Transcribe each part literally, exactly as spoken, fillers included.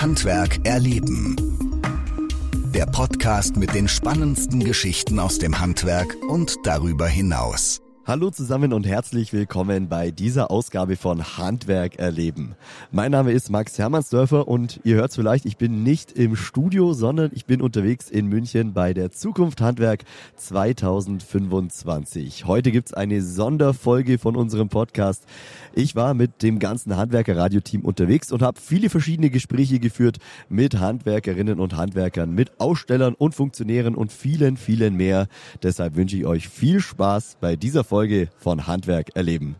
Handwerk erleben. Der Podcast mit den spannendsten Geschichten aus dem Handwerk und darüber hinaus. Hallo zusammen und herzlich willkommen bei dieser Ausgabe von Handwerk erleben. Mein Name ist Max Hermannsdörfer und ihr hört es vielleicht, ich bin nicht im Studio, sondern ich bin unterwegs in München bei der Zukunft Handwerk zwanzig fünfundzwanzig. Heute gibt's eine Sonderfolge von unserem Podcast. Ich war mit dem ganzen Handwerker-Radio-Team unterwegs und habe viele verschiedene Gespräche geführt mit Handwerkerinnen und Handwerkern, mit Ausstellern und Funktionären und vielen, vielen mehr. Deshalb wünsche ich euch viel Spaß bei dieser Folge. Folge von Handwerk erleben.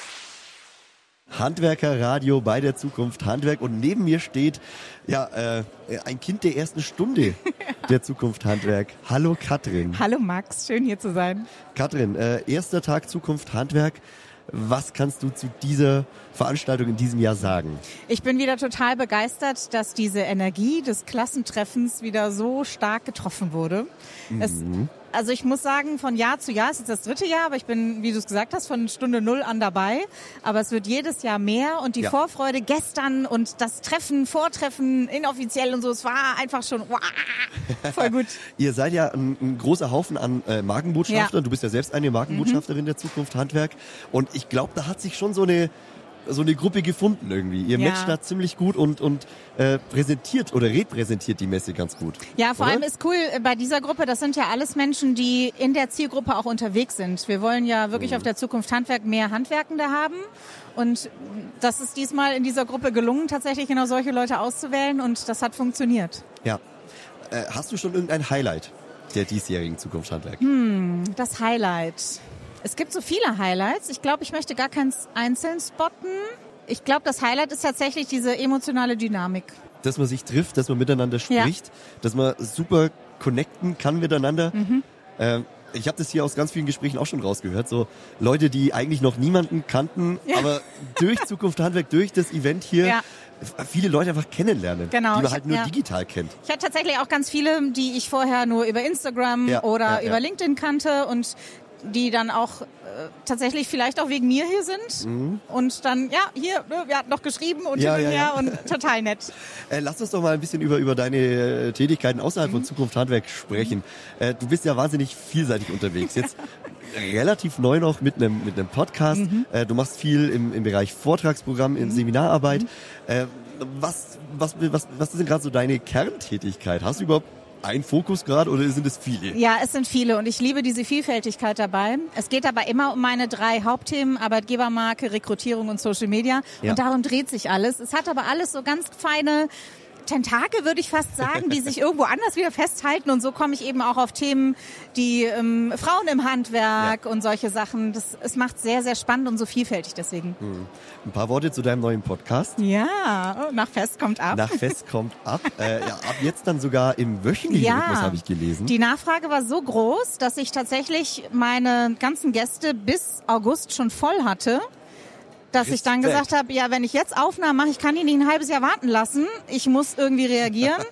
Handwerker-Radio bei der Zukunft Handwerk und neben mir steht ja äh, ein Kind der ersten Stunde der Zukunft Handwerk. Hallo Katrin. Hallo Max, schön hier zu sein. Katrin, äh, erster Tag Zukunft Handwerk. Was kannst du zu dieser Veranstaltung in diesem Jahr sagen? Ich bin wieder total begeistert, dass diese Energie des Klassentreffens wieder so stark getroffen wurde. Mhm. Es, also ich muss sagen, von Jahr zu Jahr, es ist jetzt das dritte Jahr, aber ich bin, wie du es gesagt hast, von Stunde Null an dabei. Aber es wird jedes Jahr mehr und die ja. Vorfreude gestern und das Treffen, Vortreffen, inoffiziell und so, es war einfach schon wow, voll gut. Ihr seid ja ein, ein großer Haufen an äh, Markenbotschaftern. Ja. Du bist ja selbst eine Markenbotschafterin mhm. der Zukunft Handwerk. Und ich glaube, da hat sich schon so eine so eine Gruppe gefunden irgendwie. Ihr ja. matcht da ziemlich gut und und äh, präsentiert oder repräsentiert die Messe ganz gut. Ja, vor oder? allem ist cool bei dieser Gruppe, das sind ja alles Menschen, die in der Zielgruppe auch unterwegs sind. Wir wollen ja wirklich mhm. auf der Zukunft Handwerk mehr Handwerkende haben. Und das ist diesmal in dieser Gruppe gelungen, tatsächlich genau solche Leute auszuwählen und das hat funktioniert. Ja. Äh, hast du schon irgendein Highlight der diesjährigen Zukunft Handwerk? Hm, das Highlight. Es gibt so viele Highlights. Ich glaube, ich möchte gar keins einzeln spotten. Ich glaube, das Highlight ist tatsächlich diese emotionale Dynamik. Dass man sich trifft, dass man miteinander spricht, ja. dass man super connecten kann miteinander. Mhm. Ähm, ich habe das hier aus ganz vielen Gesprächen auch schon rausgehört. So Leute, die eigentlich noch niemanden kannten, ja. aber durch Zukunft Handwerk, durch das Event hier, ja. viele Leute einfach kennenlernen, genau. die man halt nur ja. digital kennt. Ich hatte tatsächlich auch ganz viele, die ich vorher nur über Instagram ja. oder ja, über ja. LinkedIn kannte und die dann auch äh, tatsächlich vielleicht auch wegen mir hier sind mhm. und dann, ja, hier, wir hatten noch geschrieben und ja, hin und ja, her ja. und total nett. Äh, lass uns doch mal ein bisschen über, über deine äh, Tätigkeiten außerhalb mhm. von Zukunft Handwerk sprechen. Mhm. Äh, du bist ja wahnsinnig vielseitig unterwegs. Jetzt relativ neu noch mit einem mit einem Podcast. Mhm. Äh, du machst viel im, im Bereich Vortragsprogramm, in mhm. Seminararbeit. Mhm. Äh, was, was, was, was ist denn gerade so deine Kerntätigkeit? Hast du überhaupt ein Fokus gerade oder sind es viele? Ja, es sind viele und ich liebe diese Vielfältigkeit dabei. Es geht aber immer um meine drei Hauptthemen, Arbeitgebermarke, Rekrutierung und Social Media. Ja. Und darum dreht sich alles. Es hat aber alles so ganz feine Tentakel, würde ich fast sagen, die sich irgendwo anders wieder festhalten. Und so komme ich eben auch auf Themen, die ähm, Frauen im Handwerk ja. und solche Sachen. Das, es macht sehr, sehr spannend und so vielfältig deswegen. Hm. Ein paar Worte zu deinem neuen Podcast. Ja, nach Fest kommt ab. Nach Fest kommt ab. Äh, ja, ab jetzt dann sogar im wöchentlichen ja, Rhythmus, habe ich gelesen. Die Nachfrage war so groß, dass ich tatsächlich meine ganzen Gäste bis August schon voll hatte. Dass Respekt. Ich dann gesagt habe, ja, wenn ich jetzt Aufnahmen mache, ich kann ihn nicht ein halbes Jahr warten lassen. Ich muss irgendwie reagieren.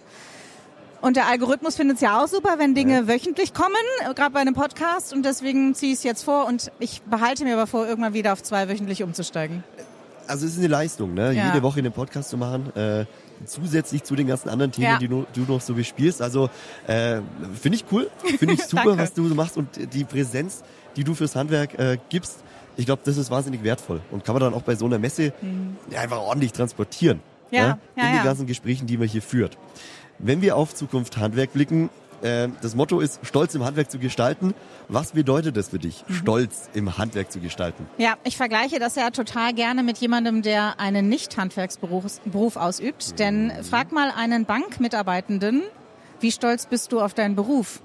Und der Algorithmus findet es ja auch super, wenn Dinge ja. wöchentlich kommen, gerade bei einem Podcast. Und deswegen ziehe ich es jetzt vor und ich behalte mir aber vor, irgendwann wieder auf zwei wöchentlich umzusteigen. Also es ist eine Leistung, ne? Ja. Jede Woche einen Podcast zu machen, äh, zusätzlich zu den ganzen anderen Themen, ja. die du, du noch so bespielst. Also äh, finde ich cool, finde ich super, was du machst und die Präsenz, die du fürs Handwerk äh, gibst. Ich glaube, das ist wahnsinnig wertvoll und kann man dann auch bei so einer Messe mhm. einfach ordentlich transportieren. Ja, ja, ja, in ja. den ganzen Gesprächen, die man hier führt. Wenn wir auf Zukunft Handwerk blicken, äh, das Motto ist, Stolz im Handwerk zu gestalten. Was bedeutet das für dich, mhm. Stolz im Handwerk zu gestalten? Ja, ich vergleiche das ja total gerne mit jemandem, der einen Nicht-Handwerksberuf Beruf ausübt. Mhm. Denn frag mal einen Bankmitarbeitenden, wie stolz bist du auf deinen Beruf?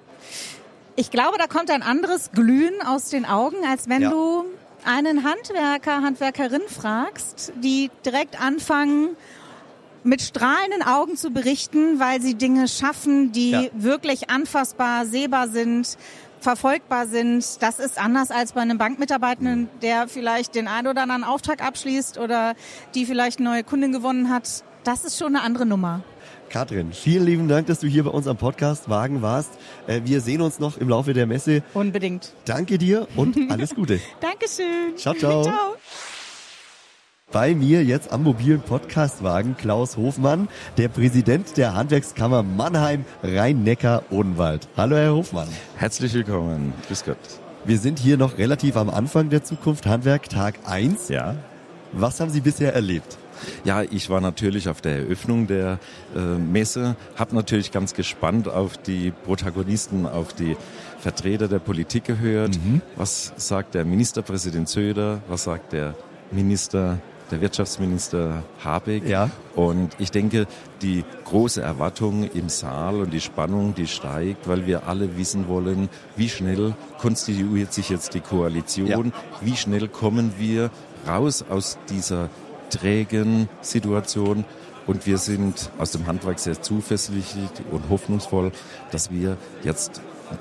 Ich glaube, da kommt ein anderes Glühen aus den Augen, als wenn ja. du einen Handwerker, Handwerkerin fragst, die direkt anfangen, mit strahlenden Augen zu berichten, weil sie Dinge schaffen, die ja. wirklich anfassbar, sehbar sind, verfolgbar sind. Das ist anders als bei einem Bankmitarbeitenden, der vielleicht den einen oder anderen Auftrag abschließt oder die vielleicht eine neue Kundin gewonnen hat. Das ist schon eine andere Nummer. Katrin, vielen lieben Dank, dass du hier bei uns am Podcast Wagen warst. Wir sehen uns noch im Laufe der Messe. Unbedingt. Danke dir und alles Gute. Dankeschön. Ciao, ciao. Ciao. Bei mir jetzt am mobilen Podcastwagen Klaus Hofmann, der Präsident der Handwerkskammer Mannheim, Rhein-Neckar-Odenwald. Hallo Herr Hofmann. Herzlich willkommen. Grüß Gott. Wir sind hier noch relativ am Anfang der Zukunft Handwerk, Tag eins. Ja. Was haben Sie bisher erlebt? Ja, ich war natürlich auf der Eröffnung der äh, Messe, habe natürlich ganz gespannt auf die Protagonisten, auf die Vertreter der Politik gehört. Mhm. Was sagt der Ministerpräsident Söder? Was sagt der Minister, der Wirtschaftsminister Habeck? Ja. Und ich denke, die große Erwartung im Saal und die Spannung, die steigt, weil wir alle wissen wollen, wie schnell konstituiert sich jetzt die Koalition, ja. Wie schnell kommen wir raus aus dieser trägen Situation, und wir sind aus dem Handwerk sehr zuversichtlich und hoffnungsvoll, dass wir jetzt einen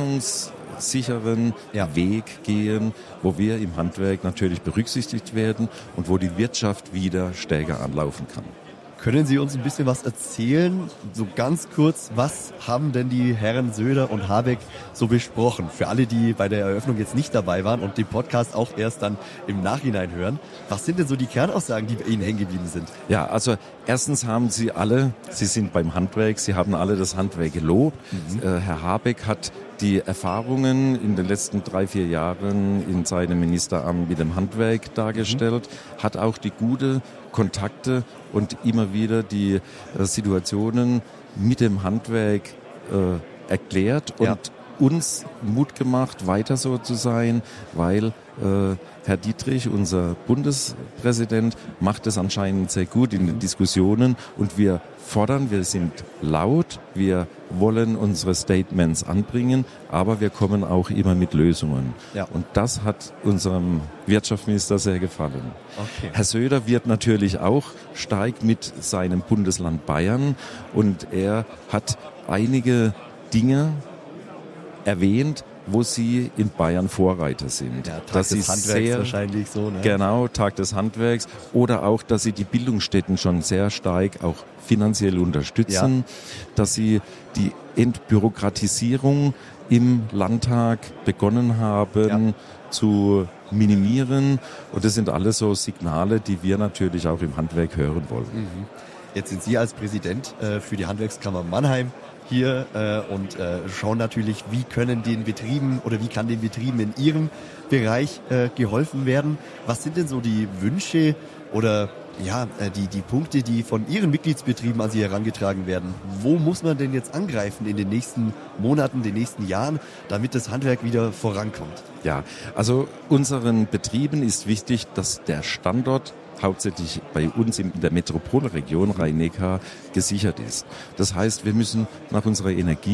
planungssicheren ja. Weg gehen, wo wir im Handwerk natürlich berücksichtigt werden und wo die Wirtschaft wieder stärker anlaufen kann. Können Sie uns ein bisschen was erzählen, so ganz kurz, was haben denn die Herren Söder und Habeck so besprochen? Für alle, die bei der Eröffnung jetzt nicht dabei waren und den Podcast auch erst dann im Nachhinein hören, was sind denn so die Kernaussagen, die bei Ihnen hängen geblieben sind? Ja, also erstens haben Sie alle, Sie sind beim Handwerk, Sie haben alle das Handwerk gelobt. Mhm. Äh, Herr Habeck hat die Erfahrungen in den letzten drei, vier Jahren in seinem Ministeramt mit dem Handwerk dargestellt, mhm. hat auch die gute Kontakte und immer wieder die äh, Situationen mit dem Handwerk äh, erklärt und ja. uns Mut gemacht, weiter so zu sein, weil äh, Herr Dietrich, unser Bundespräsident, macht es anscheinend sehr gut in den Diskussionen, und wir fordern, wir sind laut, wir wollen unsere Statements anbringen, aber wir kommen auch immer mit Lösungen. Ja. Und das hat unserem Wirtschaftsminister sehr gefallen. Okay. Herr Söder wird natürlich auch stark mit seinem Bundesland Bayern, und er hat einige Dinge erwähnt, wo Sie in Bayern Vorreiter sind. Ja, Tag dass des Sie Handwerks sehr, wahrscheinlich so, ne? Genau, Tag des Handwerks. Oder auch, dass Sie die Bildungsstätten schon sehr stark auch finanziell unterstützen, ja. dass Sie die Entbürokratisierung im Landtag begonnen haben ja. zu minimieren. Und das sind alles so Signale, die wir natürlich auch im Handwerk hören wollen. Mhm. Jetzt sind Sie als Präsident äh, für die Handwerkskammer Mannheim hier äh, und äh, schauen natürlich, wie können den Betrieben oder wie kann den Betrieben in Ihrem Bereich äh, geholfen werden. Was sind denn so die Wünsche oder ja äh, die die Punkte, die von Ihren Mitgliedsbetrieben an Sie herangetragen werden? Wo muss man denn jetzt angreifen in den nächsten Monaten, den nächsten Jahren, damit das Handwerk wieder vorankommt? Ja, also unseren Betrieben ist wichtig, dass der Standort hauptsächlich bei uns in der Metropolregion Rhein-Neckar gesichert ist. Das heißt, wir müssen nach unserer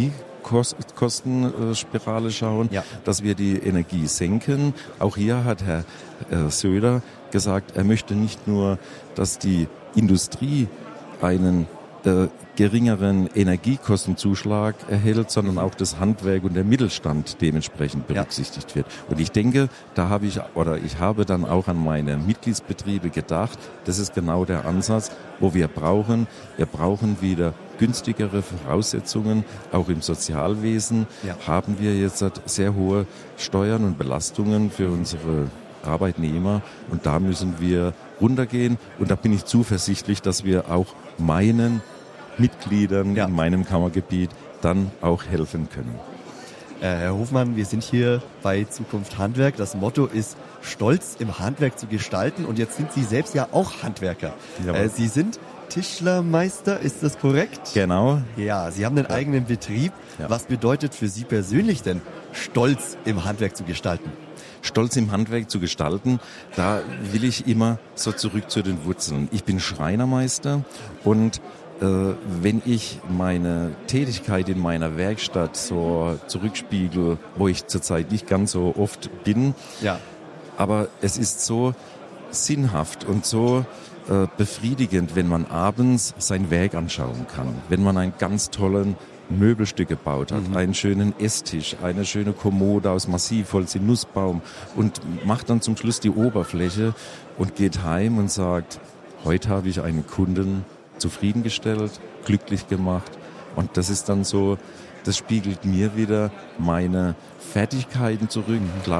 Energiekostenspirale schauen, ja. dass wir die Energie senken. Auch hier hat Herr Söder gesagt, er möchte nicht nur, dass die Industrie einen äh, geringeren Energiekostenzuschlag erhält, sondern auch das Handwerk und der Mittelstand dementsprechend berücksichtigt ja. wird. Und ich denke, da habe ich oder ich habe dann auch an meine Mitgliedsbetriebe gedacht. Das ist genau der Ansatz, wo wir brauchen. Wir brauchen wieder günstigere Voraussetzungen. Auch im Sozialwesen ja. haben wir jetzt sehr hohe Steuern und Belastungen für unsere Arbeitnehmer, und da müssen wir runtergehen, und da bin ich zuversichtlich, dass wir auch meinen Mitgliedern ja. in meinem Kammergebiet dann auch helfen können. Äh, Herr Hofmann, wir sind hier bei Zukunft Handwerk. Das Motto ist, Stolz im Handwerk zu gestalten, und jetzt sind Sie selbst ja auch Handwerker. Äh, Sie sind Tischlermeister, ist das korrekt? Genau. Ja, Sie haben einen ja. eigenen Betrieb. Ja. Was bedeutet für Sie persönlich denn, Stolz im Handwerk zu gestalten? Stolz im Handwerk zu gestalten, da will ich immer so zurück zu den Wurzeln. Ich bin Schreinermeister, und äh, wenn ich meine Tätigkeit in meiner Werkstatt so zurückspiegel, wo ich zurzeit nicht ganz so oft bin, ja. aber es ist so sinnhaft und so äh, befriedigend, wenn man abends sein Werk anschauen kann, wenn man einen ganz tollen Möbelstück gebaut hat, mhm. einen schönen Esstisch, eine schöne Kommode aus Massivholz in Nussbaum, und macht dann zum Schluss die Oberfläche und geht heim und sagt, heute habe ich einen Kunden zufriedengestellt, glücklich gemacht, und das ist dann so, das spiegelt mir wieder meine Fertigkeiten zurück. Mhm. Klaus,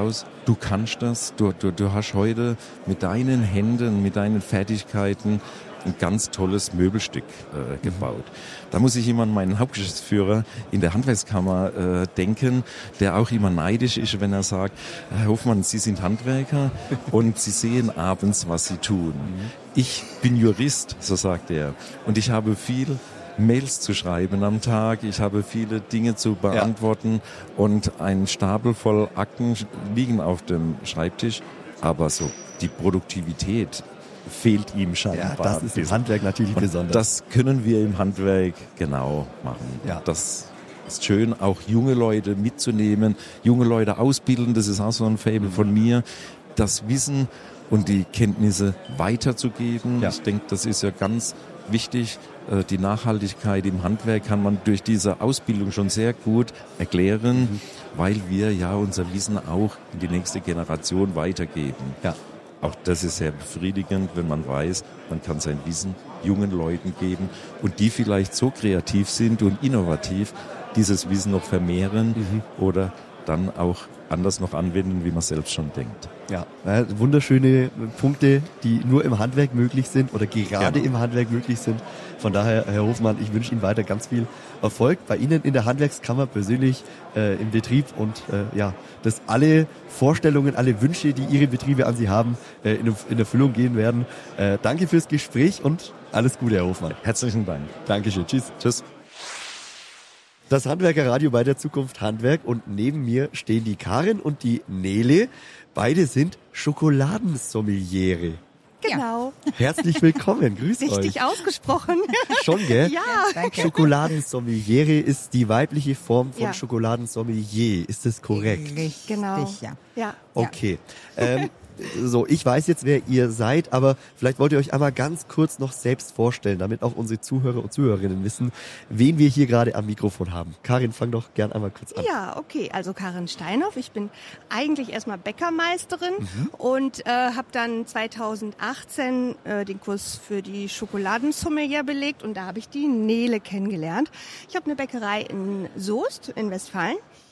du kannst das, du, du, du hast heute mit deinen Händen, mit deinen Fertigkeiten ein ganz tolles Möbelstück äh, gebaut. Da muss ich immer an meinen Hauptgeschäftsführer in der Handwerkskammer äh, denken, der auch immer neidisch ist, wenn er sagt, Herr Hofmann, Sie sind Handwerker und Sie sehen abends, was Sie tun. Ich bin Jurist, so sagt er, und ich habe viel Mails zu schreiben am Tag, ich habe viele Dinge zu beantworten ja. und ein Stapel voll Akten liegen auf dem Schreibtisch, aber so die Produktivität fehlt ihm scheinbar. Ja, das ist im Handwerk natürlich und besonders. Das können wir im Handwerk genau machen. Ja. Das ist schön, auch junge Leute mitzunehmen, junge Leute ausbilden, das ist auch so ein Faible von mir, das Wissen und die Kenntnisse weiterzugeben. Ja. Ich denke, das ist ja ganz wichtig. Die Nachhaltigkeit im Handwerk kann man durch diese Ausbildung schon sehr gut erklären, mhm. weil wir ja unser Wissen auch in die nächste Generation weitergeben. Ja. Auch das ist sehr befriedigend, wenn man weiß, man kann sein Wissen jungen Leuten geben und die vielleicht so kreativ sind und innovativ dieses Wissen noch vermehren mhm. oder dann auch anders noch anwenden, wie man selbst schon denkt. Ja, wunderschöne Punkte, die nur im Handwerk möglich sind oder gerade genau. im Handwerk möglich sind. Von daher, Herr Hofmann, ich wünsche Ihnen weiter ganz viel Erfolg bei Ihnen in der Handwerkskammer persönlich äh, im Betrieb und äh, ja, dass alle Vorstellungen, alle Wünsche, die Ihre Betriebe an Sie haben, äh, in, in Erfüllung gehen werden. Äh, danke fürs Gespräch und alles Gute, Herr Hofmann. Herzlichen Dank. Dankeschön. Tschüss. Tschüss. Das Handwerkerradio bei der Zukunft Handwerk und neben mir stehen die Karin und die Nele. Beide sind Schokoladensommeliere. Genau. Herzlich willkommen, grüß Richtig euch. Richtig ausgesprochen. Schon, gell? Ja. Danke. Schokoladensommeliere ist die weibliche Form von ja. Schokoladensommelier. Ist das korrekt? Richtig, genau. ja. ja. Okay. Ähm, so, ich weiß jetzt, wer ihr seid, aber vielleicht wollt ihr euch einmal ganz kurz noch selbst vorstellen, damit auch unsere Zuhörer und Zuhörerinnen wissen, wen wir hier gerade am Mikrofon haben. Karin, fang doch gern einmal kurz an. Ja, okay. Also Karin Steinhoff. Ich bin eigentlich erstmal Bäckermeisterin mhm. und äh, habe dann zweitausendachtzehn äh, den Kurs für die Schokoladensommelier belegt und da habe ich die Nele kennengelernt. Ich habe eine Bäckerei in Soest in Westfalen.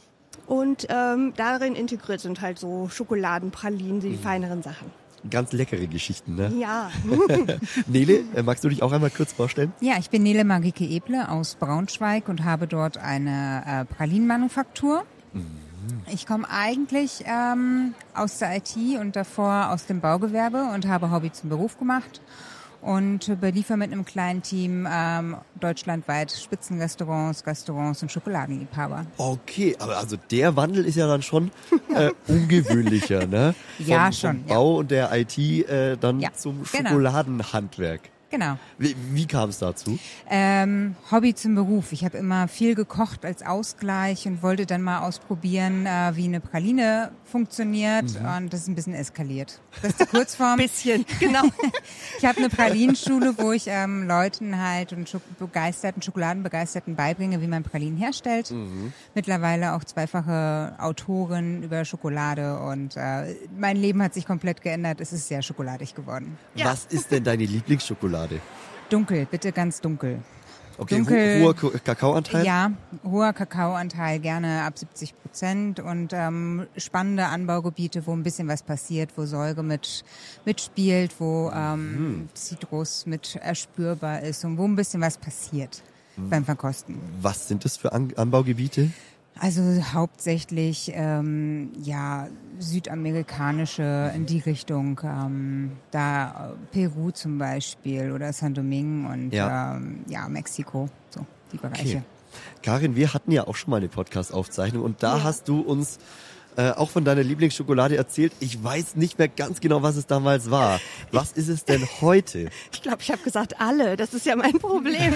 Und ähm, darin integriert sind halt so Schokoladenpralinen, die mhm. feineren Sachen. Ganz leckere Geschichten, ne? Ja. Nele, magst du dich auch einmal kurz vorstellen? Ja, ich bin Nele Margike Eble aus Braunschweig und habe dort eine äh, Pralinenmanufaktur. Mhm. Ich komme eigentlich ähm, aus der I T und davor aus dem Baugewerbe und habe Hobby zum Beruf gemacht. Und beliefere mit einem kleinen Team ähm, deutschlandweit Spitzenrestaurants, Restaurants und Schokoladenliebhaber. Okay, aber also der Wandel ist ja dann schon äh, ungewöhnlicher, ne? Vom, ja, schon. Vom Bau ja. und der I T äh, dann ja, zum genau. Schokoladenhandwerk. Genau. Wie, wie kam es dazu? Ähm, Hobby zum Beruf. Ich habe immer viel gekocht als Ausgleich und wollte dann mal ausprobieren, äh, wie eine Praline funktioniert. Mhm. Und das ist ein bisschen eskaliert. Das ist die Kurzform. Bisschen, genau. Ich habe eine Pralinenschule, wo ich ähm, Leuten halt und Schok- begeisterten, Schokoladenbegeisterten beibringe, wie man Pralinen herstellt. Mhm. Mittlerweile auch zweifache Autorin über Schokolade und äh, mein Leben hat sich komplett geändert. Es ist sehr schokoladig geworden. Ja. Was ist denn deine Lieblingsschokolade? Dunkel, bitte ganz dunkel. Okay, dunkel, ho- hoher K- Kakaoanteil? Ja, hoher Kakaoanteil, gerne ab siebzig Prozent und ähm, spannende Anbaugebiete, wo ein bisschen was passiert, wo Säure mit mitspielt, wo ähm, mhm. Zitrus mit erspürbar ist und wo ein bisschen was passiert mhm. beim Verkosten. Was sind das für An- Anbaugebiete? Also hauptsächlich ähm, ja südamerikanische in die Richtung, ähm, da Peru zum Beispiel oder Saint-Domingue und ja, ähm, ja Mexiko, so die Bereiche. Okay. Karin, wir hatten ja auch schon mal eine Podcast-Aufzeichnung und da ja. hast du uns äh, auch von deiner Lieblingsschokolade erzählt. Ich weiß nicht mehr ganz genau, was es damals war. Was ist es denn heute? Ich glaube, ich habe gesagt alle. Das ist ja mein Problem.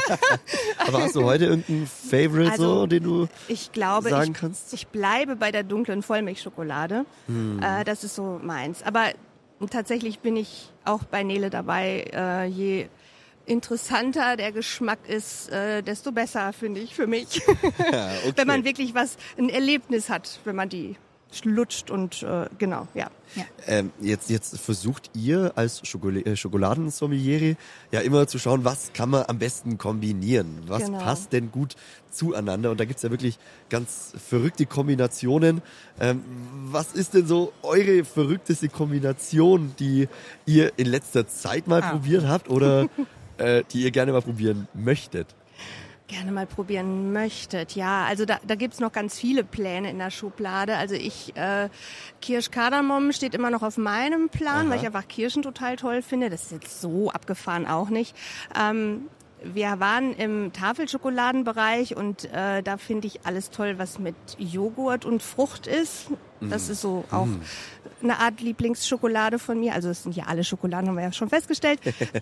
Aber hast du heute irgendeinen Favorite, also, so, den du ich glaube, sagen ich, kannst? Ich bleibe bei der dunklen Vollmilchschokolade. Hm. Äh, das ist so meins. Aber tatsächlich bin ich auch bei Nele dabei. Äh, je interessanter der Geschmack ist, äh, desto besser, finde ich, für mich. Ja, okay. Wenn man wirklich was, ein Erlebnis hat, wenn man die lutscht und äh, genau, ja. Ja. Ähm, jetzt, jetzt versucht ihr als Schokol- äh, Schokoladensommeliere ja immer zu schauen, was kann man am besten kombinieren? Was Genau. passt denn gut zueinander? Und da gibt's ja wirklich ganz verrückte Kombinationen. Ähm, was ist denn so eure verrückteste Kombination, die ihr in letzter Zeit mal Ah. probiert habt oder äh, die ihr gerne mal probieren möchtet? Gerne mal probieren möchtet. Ja, also da, da gibt's noch ganz viele Pläne in der Schublade. Also ich, äh, Kirsch-Kardamom steht immer noch auf meinem Plan, Aha. weil ich einfach Kirschen total toll finde. Das ist jetzt so abgefahren auch nicht. Ähm, wir waren im Tafelschokoladenbereich und äh, da finde ich alles toll, was mit Joghurt und Frucht ist. Das ist so auch eine Art Lieblingsschokolade von mir. Also es sind ja alle Schokoladen, haben wir ja schon festgestellt.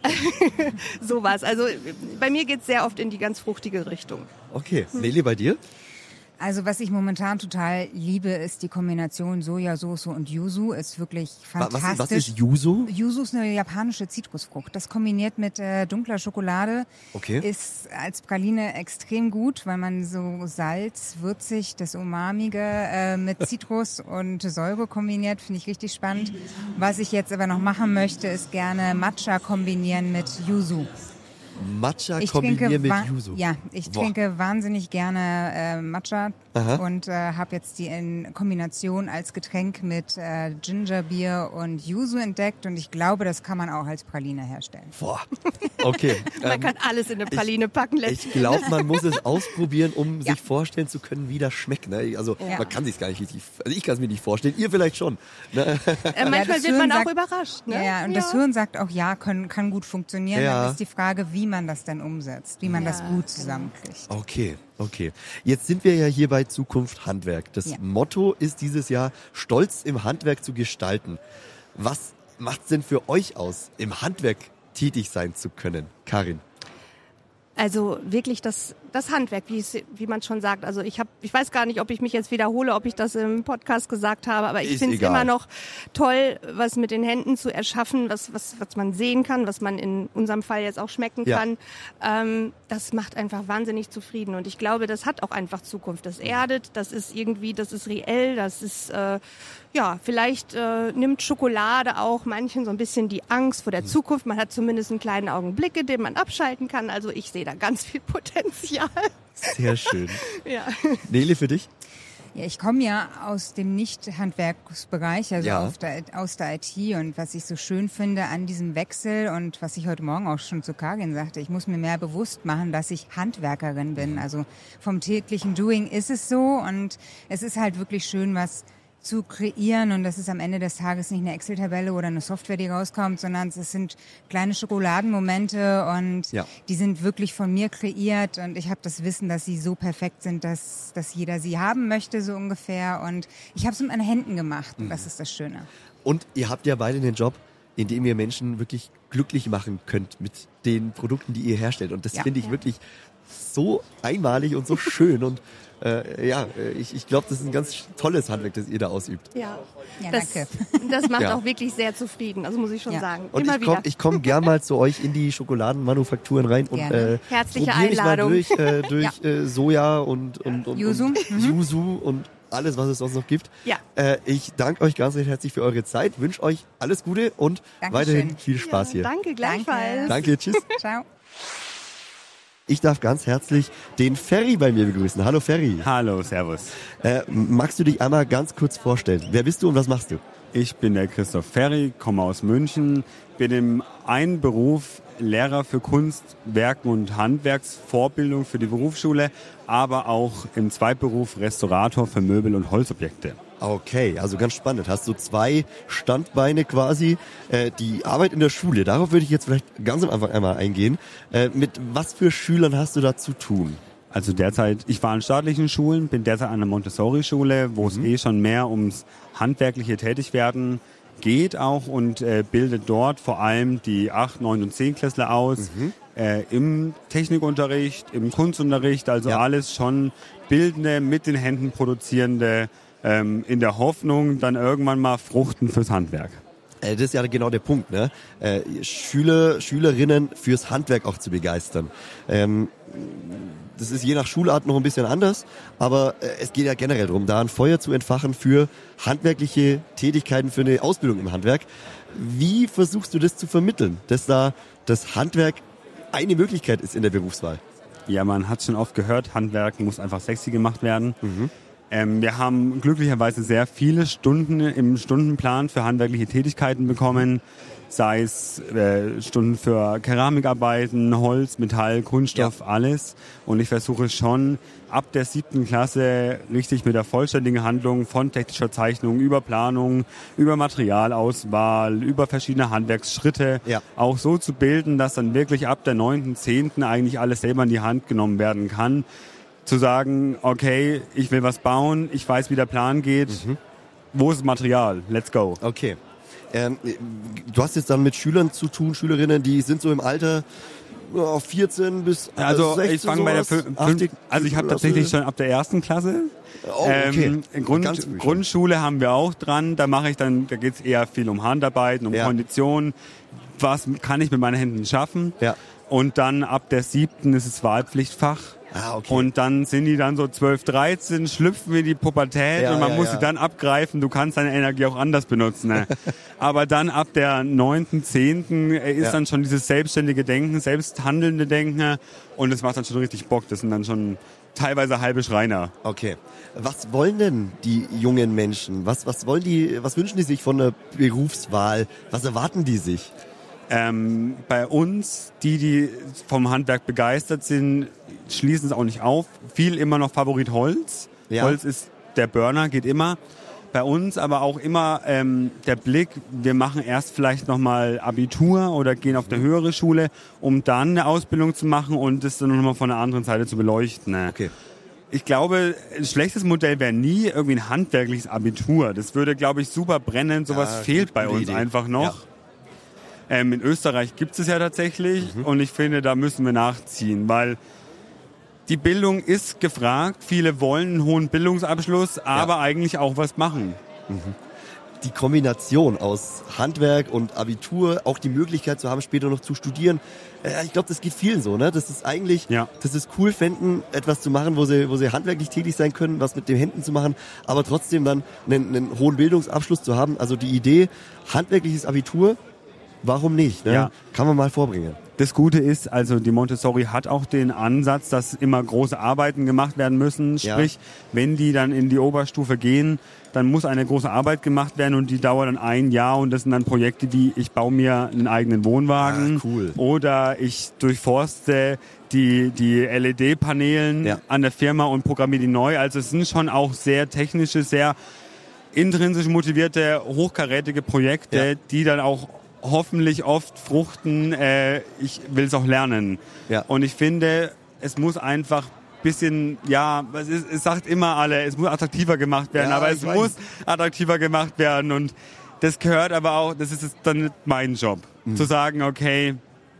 Sowas. Also bei mir geht's sehr oft in die ganz fruchtige Richtung. Okay, Nelly, bei dir? Also was ich momentan total liebe, ist die Kombination Sojasauce und Yuzu. Ist wirklich Wa- Was, fantastisch. was ist Yuzu? Yuzu ist eine japanische Zitrusfrucht. Das kombiniert mit äh, dunkler Schokolade Okay. ist als Praline extrem gut, weil man so Salz, würzig, das Umamige äh, mit Zitrus und Säure kombiniert. Finde ich richtig spannend. Was ich jetzt aber noch machen möchte, ist gerne Matcha kombinieren mit Yuzu. Matcha Ich kombinieren trinke, mit wa- Yuzu. ja, ich Boah. trinke wahnsinnig gerne äh, Matcha Aha. und äh, habe jetzt die in Kombination als Getränk mit äh, Gingerbier und Yuzu entdeckt und ich glaube, das kann man auch als Praline herstellen. Boah. Okay. Man ähm, kann alles in eine Praline packen. Ich letztendlich. glaube, man muss es ausprobieren, um Ja. sich vorstellen zu können, wie das schmeckt. Ne? Also Ja. man kann sich gar nicht richtig, also ich kann es mir nicht vorstellen, ihr vielleicht schon. Ne? Äh, manchmal das wird man Hirn auch sagt- überrascht. Ne? Ja, ja, und das Hirn sagt auch, ja, können, kann gut funktionieren. Ja. Dann ist die Frage, wie man das dann umsetzt, wie man Ja, das gut zusammenkriegt. Okay, okay. Jetzt sind wir ja hier bei Zukunft Handwerk. Das Ja. Motto ist dieses Jahr, stolz im Handwerk zu gestalten. Was macht's denn für euch aus, im Handwerk tätig sein zu können? Karin. Also wirklich das, das Handwerk, wie, es, wie man schon sagt. Also ich habe, ich weiß gar nicht, ob ich mich jetzt wiederhole, ob ich das im Podcast gesagt habe, aber ich Ist finde es egal. immer noch toll, was mit den Händen zu erschaffen, was, was, was man sehen kann, was man in unserem Fall jetzt auch schmecken Ja. kann. Ähm, das macht einfach wahnsinnig zufrieden und ich glaube, das hat auch einfach Zukunft. Das erdet, das ist irgendwie, das ist reell, das ist äh, ja, vielleicht äh, nimmt Schokolade auch manchen so ein bisschen die Angst vor der Zukunft. Man hat zumindest einen kleinen Augenblick, den man abschalten kann. Also ich sehe da ganz viel Potenzial. Sehr schön. Ja. Nele, für dich? Ja, ich komme ja aus dem Nicht-Handwerksbereich, also Ja. auf der, aus der I T und was ich so schön finde an diesem Wechsel und was ich heute Morgen auch schon zu Karin sagte, ich muss mir mehr bewusst machen, dass ich Handwerkerin bin. Also vom täglichen Doing ist es so und es ist halt wirklich schön, was zu kreieren und das ist am Ende des Tages nicht eine Excel-Tabelle oder eine Software, die rauskommt, sondern es sind kleine Schokoladenmomente und Ja. die sind wirklich von mir kreiert und ich habe das Wissen, dass sie so perfekt sind, dass, dass jeder sie haben möchte, so ungefähr und ich habe es mit meinen Händen gemacht und das ist das Schöne. Und ihr habt ja beide einen Job, in dem ihr Menschen wirklich glücklich machen könnt mit den Produkten, die ihr herstellt. Und das Ja. finde ich wirklich so einmalig und so schön. Und äh, ja, ich, ich glaube, das ist ein ganz tolles Handwerk, das ihr da ausübt. Ja, Ja, das, danke. das macht Ja. auch wirklich sehr zufrieden, also muss ich schon Ja. sagen. Und Immer ich komme wieder. ich komm gern mal zu euch in die Schokoladenmanufakturen rein und Gerne. äh, Herzliche probiere mich mal Einladung. durch, äh, durch äh, Soja und, und, und, Yuzu. und Mhm. Yuzu und alles, was es sonst noch gibt. Ja. Äh, ich danke euch ganz recht herzlich für eure Zeit, wünsche euch alles Gute und Dankeschön. weiterhin viel Spaß ja, hier. Danke, gleichfalls. Danke, tschüss. Ciao. Ich darf ganz herzlich den Ferry bei mir begrüßen. Hallo Ferry. Hallo, servus. Äh, magst du dich einmal ganz kurz vorstellen? Wer bist du und was machst du? Ich bin der Christoph Ferry, komme aus München, bin im einen Beruf Lehrer für Kunst, Werken und Handwerksvorbildung für die Berufsschule, aber auch im Zweitberuf Restaurator für Möbel- und Holzobjekte. Okay, also ganz spannend. Hast du zwei Standbeine quasi. Äh, die Arbeit in der Schule, darauf würde ich jetzt vielleicht ganz am Anfang einmal eingehen. Äh, mit was für Schülern hast du da zu tun? Also derzeit, ich war an staatlichen Schulen, bin derzeit an einer Montessori-Schule, wo es eh schon mehr ums handwerkliche Tätigwerden geht auch und äh, bildet dort vor allem die acht, neun und zehn Klässler aus. Äh, im Technikunterricht, im Kunstunterricht, also Ja. alles schon bildende, mit den Händen produzierende, ähm, in der Hoffnung dann irgendwann mal Fruchten fürs Handwerk. Das ist ja genau der Punkt, ne? Äh, Schüler, Schülerinnen fürs Handwerk auch zu begeistern. Ähm, das ist je nach Schulart noch ein bisschen anders, aber äh, es geht ja generell darum, da ein Feuer zu entfachen für handwerkliche Tätigkeiten, für eine Ausbildung im Handwerk. Wie versuchst du das zu vermitteln, dass da das Handwerk eine Möglichkeit ist in der Berufswahl? Ja, man hat schon oft gehört, Handwerk muss einfach sexy gemacht werden. Mhm. Ähm, wir haben glücklicherweise sehr viele Stunden im Stundenplan für handwerkliche Tätigkeiten bekommen, sei es äh, Stunden für Keramikarbeiten, Holz, Metall, Kunststoff, ja. alles. Und ich versuche schon ab der siebten Klasse richtig mit der vollständigen Handlung von technischer Zeichnung über Planung, über Materialauswahl, über verschiedene Handwerksschritte ja. auch so zu bilden, dass dann wirklich ab der neunten, zehnten eigentlich alles selber in die Hand genommen werden kann. Zu sagen, okay, ich will was bauen, ich weiß, wie der Plan geht, mhm. wo ist das Material, let's go. Okay. Ähm, du hast jetzt dann mit Schülern zu tun, Schülerinnen, die sind so im Alter ja, vierzehn bis also sechzehn. Ich fange bei der fünf, also ich habe tatsächlich schon ab der ersten Klasse. Oh, okay. Ähm, Grund, Grundschule haben wir auch dran, da mache ich dann, da geht es eher viel um Handarbeiten, um ja. Konditionen, was kann ich mit meinen Händen schaffen. Ja. Und dann ab der siebten ist es Wahlpflichtfach. Ah, okay. Und dann sind die dann so zwölf, dreizehn, schlüpfen wir in die Pubertät ja, und man ja, muss ja. sie dann abgreifen. Du kannst deine Energie auch anders benutzen. Ne? Aber dann ab der neunten, zehnten ist ja. dann schon dieses selbstständige Denken, selbsthandelnde Denken und es macht dann schon richtig Bock. Das sind dann schon teilweise halbe Schreiner. Okay. Was wollen denn die jungen Menschen? Was, was wollen die, was wünschen die sich von der Berufswahl? Was erwarten die sich? Ähm, bei uns, die, die vom Handwerk begeistert sind, schließen es auch nicht auf. Viel immer noch Favorit Holz. Ja. Holz ist der Burner, geht immer. Bei uns aber auch immer ähm, der Blick, wir machen erst vielleicht nochmal Abitur oder gehen auf eine höhere Schule, um dann eine Ausbildung zu machen und das dann nochmal von der anderen Seite zu beleuchten. Ne? Okay. Ich glaube, ein schlechtes Modell wäre nie irgendwie ein handwerkliches Abitur. Das würde, glaube ich, super brennen. Sowas ja, fehlt bei uns Idee. einfach noch. Ja. Ähm, in Österreich gibt es ja tatsächlich mhm. und ich finde, da müssen wir nachziehen, weil die Bildung ist gefragt. Viele wollen einen hohen Bildungsabschluss, aber ja. eigentlich auch was machen. Mhm. Die Kombination aus Handwerk und Abitur, auch die Möglichkeit zu haben, später noch zu studieren, äh, ich glaube, das geht vielen so, ne? Das ist eigentlich, ja. das ist cool fänden, etwas zu machen, wo sie, wo sie handwerklich tätig sein können, was mit den Händen zu machen, aber trotzdem dann einen, einen hohen Bildungsabschluss zu haben. Also die Idee, handwerkliches Abitur, warum nicht? Ne? Ja. Kann man mal vorbringen. Das Gute ist, also die Montessori hat auch den Ansatz, dass immer große Arbeiten gemacht werden müssen. Sprich, ja. wenn die dann in die Oberstufe gehen, dann muss eine große Arbeit gemacht werden und die dauert dann ein Jahr und das sind dann Projekte wie ich baue mir einen eigenen Wohnwagen ah, cool. oder ich durchforste die, die L E D-Paneelen ja. an der Firma und programmiere die neu. Also es sind schon auch sehr technische, sehr intrinsisch motivierte, hochkarätige Projekte, ja. die dann auch hoffentlich oft fruchten, äh, ich will es auch lernen. Ja. Und ich finde, es muss einfach bisschen, ja, es, ist, es sagt immer alle, es muss attraktiver gemacht werden, ja, aber es weiß. muss attraktiver gemacht werden und das gehört aber auch, das ist dann mein Job, mhm. zu sagen, okay,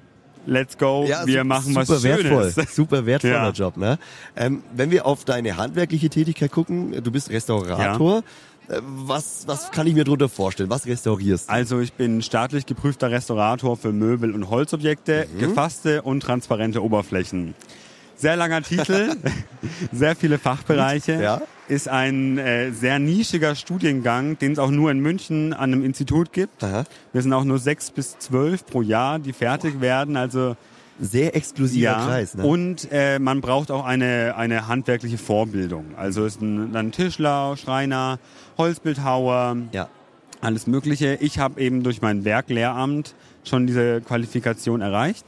let's go, ja, wir su- machen was super wertvoll, Schönes. Super wertvoller ja. Job. Ne? Ähm, wenn wir auf deine handwerkliche Tätigkeit gucken, du bist Restaurator, ja. Was, was kann ich mir darunter vorstellen? Was restaurierst du? Also ich bin staatlich geprüfter Restaurator für Möbel- und Holzobjekte, mhm. gefasste und transparente Oberflächen. Sehr langer Titel, sehr viele Fachbereiche, ja. ist ein äh, sehr nischiger Studiengang, den es auch nur in München an einem Institut gibt. Aha. Wir sind auch nur sechs bis zwölf pro Jahr, die fertig werden, also sehr exklusiver ja, Kreis. Ne? Und äh, man braucht auch eine, eine handwerkliche Vorbildung. Also ist ein, dann Tischler, Schreiner, Holzbildhauer, ja. alles Mögliche. Ich habe eben durch mein Werklehramt schon diese Qualifikation erreicht.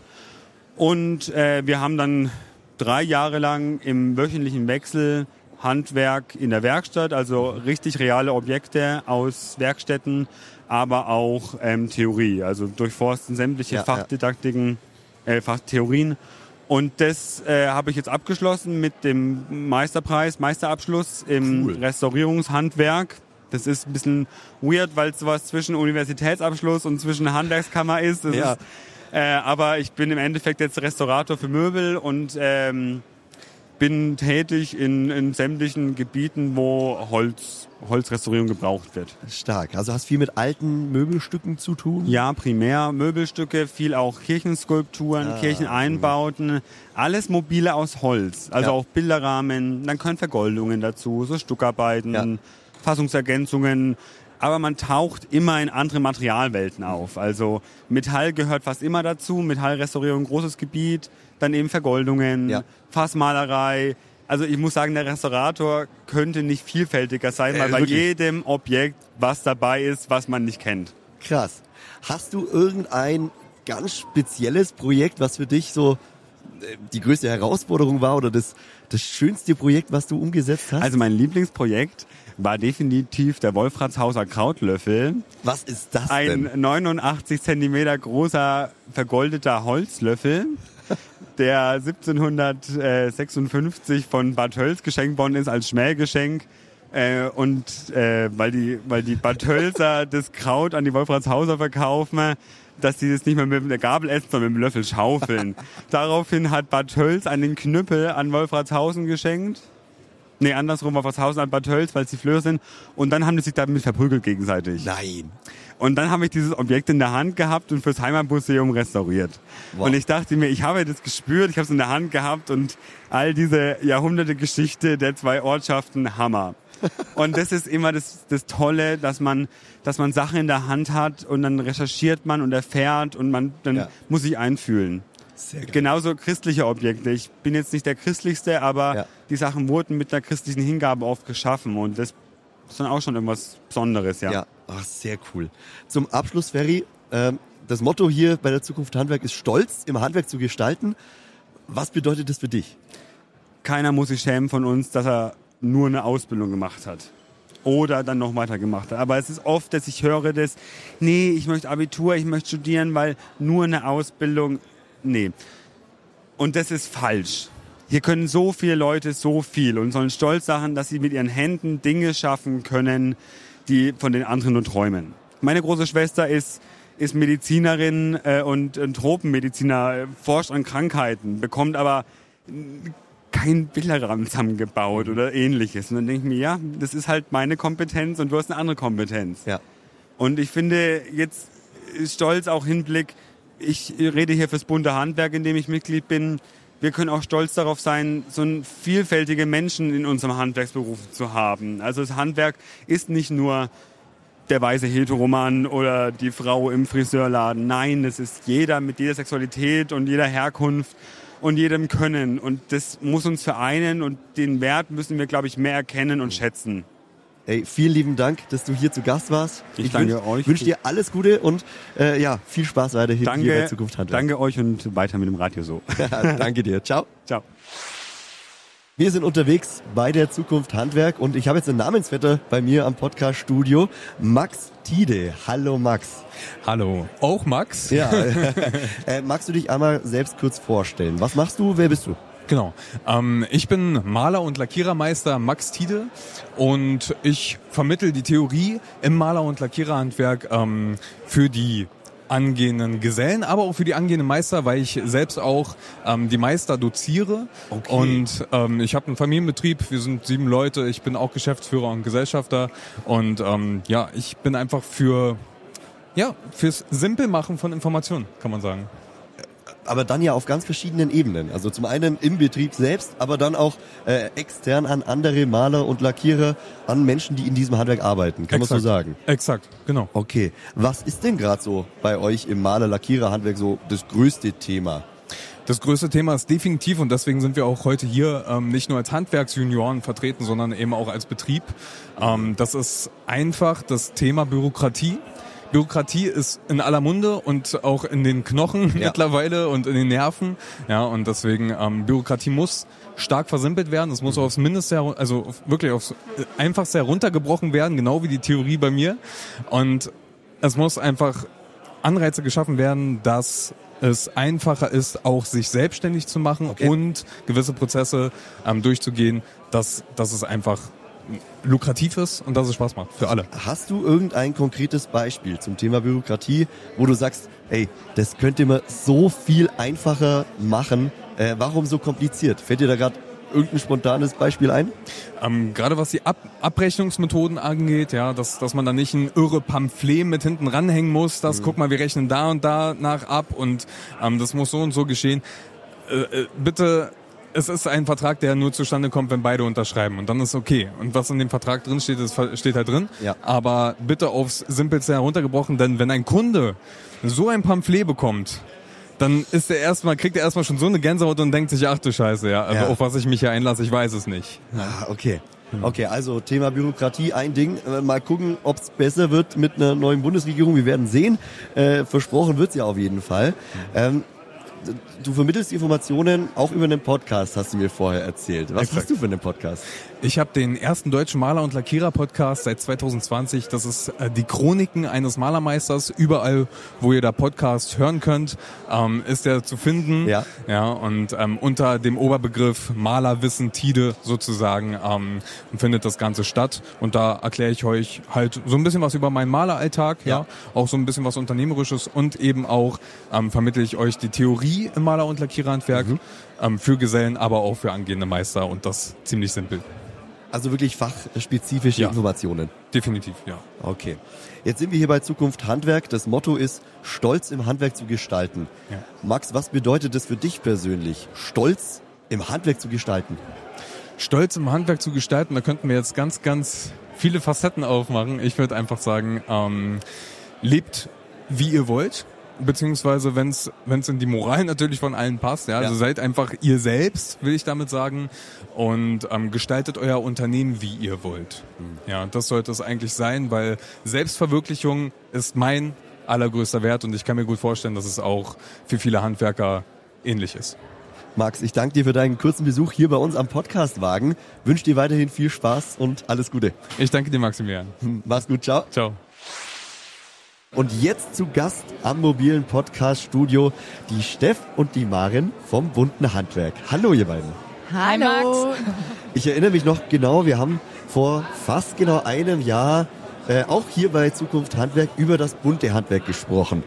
Und äh, wir haben dann drei Jahre lang im wöchentlichen Wechsel Handwerk in der Werkstatt, also richtig reale Objekte aus Werkstätten, aber auch ähm, Theorie, also durchforsten sämtliche ja, Fachdidaktiken, ja. äh, Fachtheorien. Und das äh, habe ich jetzt abgeschlossen mit dem Meisterpreis, Meisterabschluss im cool. Restaurierungshandwerk. Das ist ein bisschen weird, weil es sowas zwischen Universitätsabschluss und zwischen Handwerkskammer ist. Das ja. ist Äh, aber ich bin im Endeffekt jetzt Restaurator für Möbel und ähm, bin tätig in, in sämtlichen Gebieten, wo Holz, Holzrestaurierung gebraucht wird. Stark. Also hast viel mit alten Möbelstücken zu tun? Ja, primär Möbelstücke, viel auch Kirchenskulpturen, Ah, Kircheneinbauten, alles mobile aus Holz. Also Ja. auch Bilderrahmen, dann können Vergoldungen dazu, so Stuckarbeiten, Ja. Fassungsergänzungen. Aber man taucht immer in andere Materialwelten auf. Also Metall gehört fast immer dazu, Metallrestaurierung, großes Gebiet, dann eben Vergoldungen, Ja. Fassmalerei. Also ich muss sagen, der Restaurator könnte nicht vielfältiger sein, Äh, weil bei wirklich? jedem Objekt was dabei ist, was man nicht kennt. Krass. Hast du irgendein ganz spezielles Projekt, was für dich so äh, die größte Herausforderung war oder das, das schönste Projekt, was du umgesetzt hast? Also mein Lieblingsprojekt war definitiv der Wolfratshauser Krautlöffel. was ist das Ein denn? neunundachtzig Zentimeter großer vergoldeter Holzlöffel, der siebzehnhundertsechsundfünfzig von Bad Tölz geschenkt worden ist als Schmähgeschenk. Äh, und äh, weil die weil die Bad Tölzer das Kraut an die Wolfratshauser verkaufen, dass sie das nicht mehr mit einer Gabel essen, sondern mit dem Löffel schaufeln. Daraufhin hat Bad Tölz einen Knüppel an Wolfratshausen geschenkt. Nee, andersrum, Wolfratshausen an Bad Tölz, weil sie Flöhe sind. Und dann haben die sich damit verprügelt gegenseitig. Nein. Und dann habe ich dieses Objekt in der Hand gehabt und fürs Heimatmuseum restauriert. Wow. Und ich dachte mir, ich habe das gespürt, ich habe es in der Hand gehabt und all diese Jahrhunderte Geschichte der zwei Ortschaften, Hammer. Und das ist immer das, das Tolle, dass man, dass man Sachen in der Hand hat und dann recherchiert man und erfährt und man dann Ja. muss sich einfühlen. Sehr geil. Genauso christliche Objekte. Ich bin jetzt nicht der christlichste, aber Ja. die Sachen wurden mit einer christlichen Hingabe oft geschaffen und das ist dann auch schon irgendwas Besonderes, ja. Ja, ach, sehr cool. Zum Abschluss, Ferry, ähm, das Motto hier bei der Zukunft Handwerk ist Stolz im Handwerk zu gestalten. Was bedeutet das für dich? Keiner muss sich schämen von uns, dass er nur eine Ausbildung gemacht hat. Oder dann noch weiter gemacht hat. Aber es ist oft, dass ich höre das, nee, ich möchte Abitur, ich möchte studieren, weil nur eine Ausbildung, nee. Und das ist falsch. Hier können so viele Leute so viel und sollen stolz sein, dass sie mit ihren Händen Dinge schaffen können, die von den anderen nur träumen. Meine große Schwester ist, ist Medizinerin äh, und ein Tropenmediziner, äh, forscht an Krankheiten, bekommt aber kein Bilderrahmen zusammengebaut oder ähnliches. Und dann denke ich mir, ja, das ist halt meine Kompetenz und du hast eine andere Kompetenz. Ja. Und ich finde jetzt stolz auch Hinblick, ich rede hier fürs bunte Handwerk, in dem ich Mitglied bin. Wir können auch stolz darauf sein, so ein vielfältige Menschen in unserem Handwerksberuf zu haben. Also das Handwerk ist nicht nur der weiße Heteroman oder die Frau im Friseurladen. Nein, es ist jeder mit jeder Sexualität und jeder Herkunft und jedem Können. Und das muss uns vereinen und den Wert müssen wir, glaube ich, mehr erkennen und schätzen. Ey, vielen lieben Dank, dass du hier zu Gast warst. Ich danke wünsch, euch. wünsche dir alles Gute und äh, ja, viel Spaß weiterhin hier bei Danke, Zukunft Handwerk. danke euch und weiter mit dem Radio so. Danke dir. Ciao. Ciao. Wir sind unterwegs bei der Zukunft Handwerk und ich habe jetzt einen Namensvetter bei mir am Podcast-Studio, Max Tiede. Hallo Max. Hallo, auch Max. Ja, äh, magst du dich einmal selbst kurz vorstellen? Was machst du? Wer bist du? Genau. Ähm, ich bin Maler und Lackierermeister Max Tiede und ich vermittle die Theorie im Maler- und Lackiererhandwerk ähm, für die angehenden Gesellen, aber auch für die angehenden Meister, weil ich selbst auch ähm, die Meister doziere. Okay. Und ähm, ich habe einen Familienbetrieb, wir sind sieben Leute, ich bin auch Geschäftsführer und Gesellschafter und ähm, ja, ich bin einfach für ja fürs Simpelmachen von Informationen, kann man sagen. Aber dann ja auf ganz verschiedenen Ebenen. Also zum einen im Betrieb selbst, aber dann auch äh, extern an andere Maler und Lackierer, an Menschen, die in diesem Handwerk arbeiten. Kann man so sagen? Exakt, genau. Okay. Was ist denn gerade so bei euch im Maler-Lackierer-Handwerk so das größte Thema? Das größte Thema ist definitiv, und deswegen sind wir auch heute hier ähm, nicht nur als Handwerksjunioren vertreten, sondern eben auch als Betrieb. Ähm, das ist einfach das Thema Bürokratie. Bürokratie ist in aller Munde und auch in den Knochen ja. mittlerweile und in den Nerven. Ja, und deswegen ähm, Bürokratie muss stark versimpelt werden. Es muss aufs Mindeste, also wirklich aufs Einfachste heruntergebrochen werden, genau wie die Theorie bei mir. Und es muss einfach Anreize geschaffen werden, dass es einfacher ist, auch sich selbstständig zu machen okay. und gewisse Prozesse ähm, durchzugehen, dass, dass es einfach lukrativ ist und dass es Spaß macht für alle. Hast du irgendein konkretes Beispiel zum Thema Bürokratie, wo du sagst, ey, das könnte man so viel einfacher machen, äh, warum so kompliziert? Fällt dir da gerade irgendein spontanes Beispiel ein? Ähm, gerade was die Ab- Abrechnungsmethoden angeht, ja, dass, dass man da nicht ein irre Pamphlet mit hinten ranhängen muss, das, mhm. guck mal, wir rechnen da und da nach ab und ähm, das muss so und so geschehen. Äh, äh, bitte, es ist ein Vertrag, der nur zustande kommt, wenn beide unterschreiben und dann ist okay. Und was in dem Vertrag drin steht, das steht halt drin. Ja. Aber bitte aufs Simpelste heruntergebrochen, denn wenn ein Kunde so ein Pamphlet bekommt, dann ist er erstmal, kriegt er erstmal schon so eine Gänsehaut und denkt sich, ach du Scheiße, ja, also ja. auf was ich mich hier einlasse, ich weiß es nicht. Ah, okay. Okay, also Thema Bürokratie, ein Ding. Äh, mal gucken, ob es besser wird mit einer neuen Bundesregierung. Wir werden sehen. Äh, versprochen wird's ja auf jeden Fall. Ähm, du vermittelst Informationen auch über einen Podcast, hast du mir vorher erzählt. Was Exakt. hast du für einen Podcast? Ich habe den ersten deutschen Maler- und Lackierer-Podcast seit zwanzig zwanzig. Das ist äh, die Chroniken eines Malermeisters. Überall, wo ihr da Podcast hören könnt, ähm, ist der zu finden. Ja. Ja, und ähm, unter dem Oberbegriff Malerwissen Tide sozusagen ähm, findet das Ganze statt. Und da erkläre ich euch halt so ein bisschen was über meinen Maleralltag, ja, Ja. auch so ein bisschen was Unternehmerisches und eben auch ähm, vermittle ich euch die Theorie im Maler- und Lackiererhandwerk Mhm. ähm, für Gesellen, aber auch für angehende Meister und das ziemlich simpel. Also wirklich fachspezifische Ja. Informationen. Definitiv, ja. Okay. Jetzt sind wir hier bei Zukunft Handwerk. Das Motto ist, Stolz im Handwerk zu gestalten. Ja. Max, was bedeutet das für dich persönlich, Stolz im Handwerk zu gestalten? Stolz im Handwerk zu gestalten, da könnten wir jetzt ganz, ganz viele Facetten aufmachen. Ich würde einfach sagen, ähm, lebt wie ihr wollt, beziehungsweise wenn es wenn es in die Moral natürlich von allen passt. Ja, also Ja. seid einfach ihr selbst, will ich damit sagen, und ähm, gestaltet euer Unternehmen, wie ihr wollt. Mhm. Ja, das sollte es eigentlich sein, weil Selbstverwirklichung ist mein allergrößter Wert und ich kann mir gut vorstellen, dass es auch für viele Handwerker ähnlich ist. Max, ich danke dir für deinen kurzen Besuch hier bei uns am Podcastwagen. Wünsche dir weiterhin viel Spaß und alles Gute. Ich danke dir, Maximilian. Mach's gut, ciao. Ciao. Und jetzt zu Gast am mobilen Podcast-Studio die Steff und die Maren vom bunten Handwerk. Hallo ihr beiden. Hi Max. Ich erinnere mich noch genau, wir haben vor fast genau einem Jahr äh, auch hier bei Zukunft Handwerk über das bunte Handwerk gesprochen.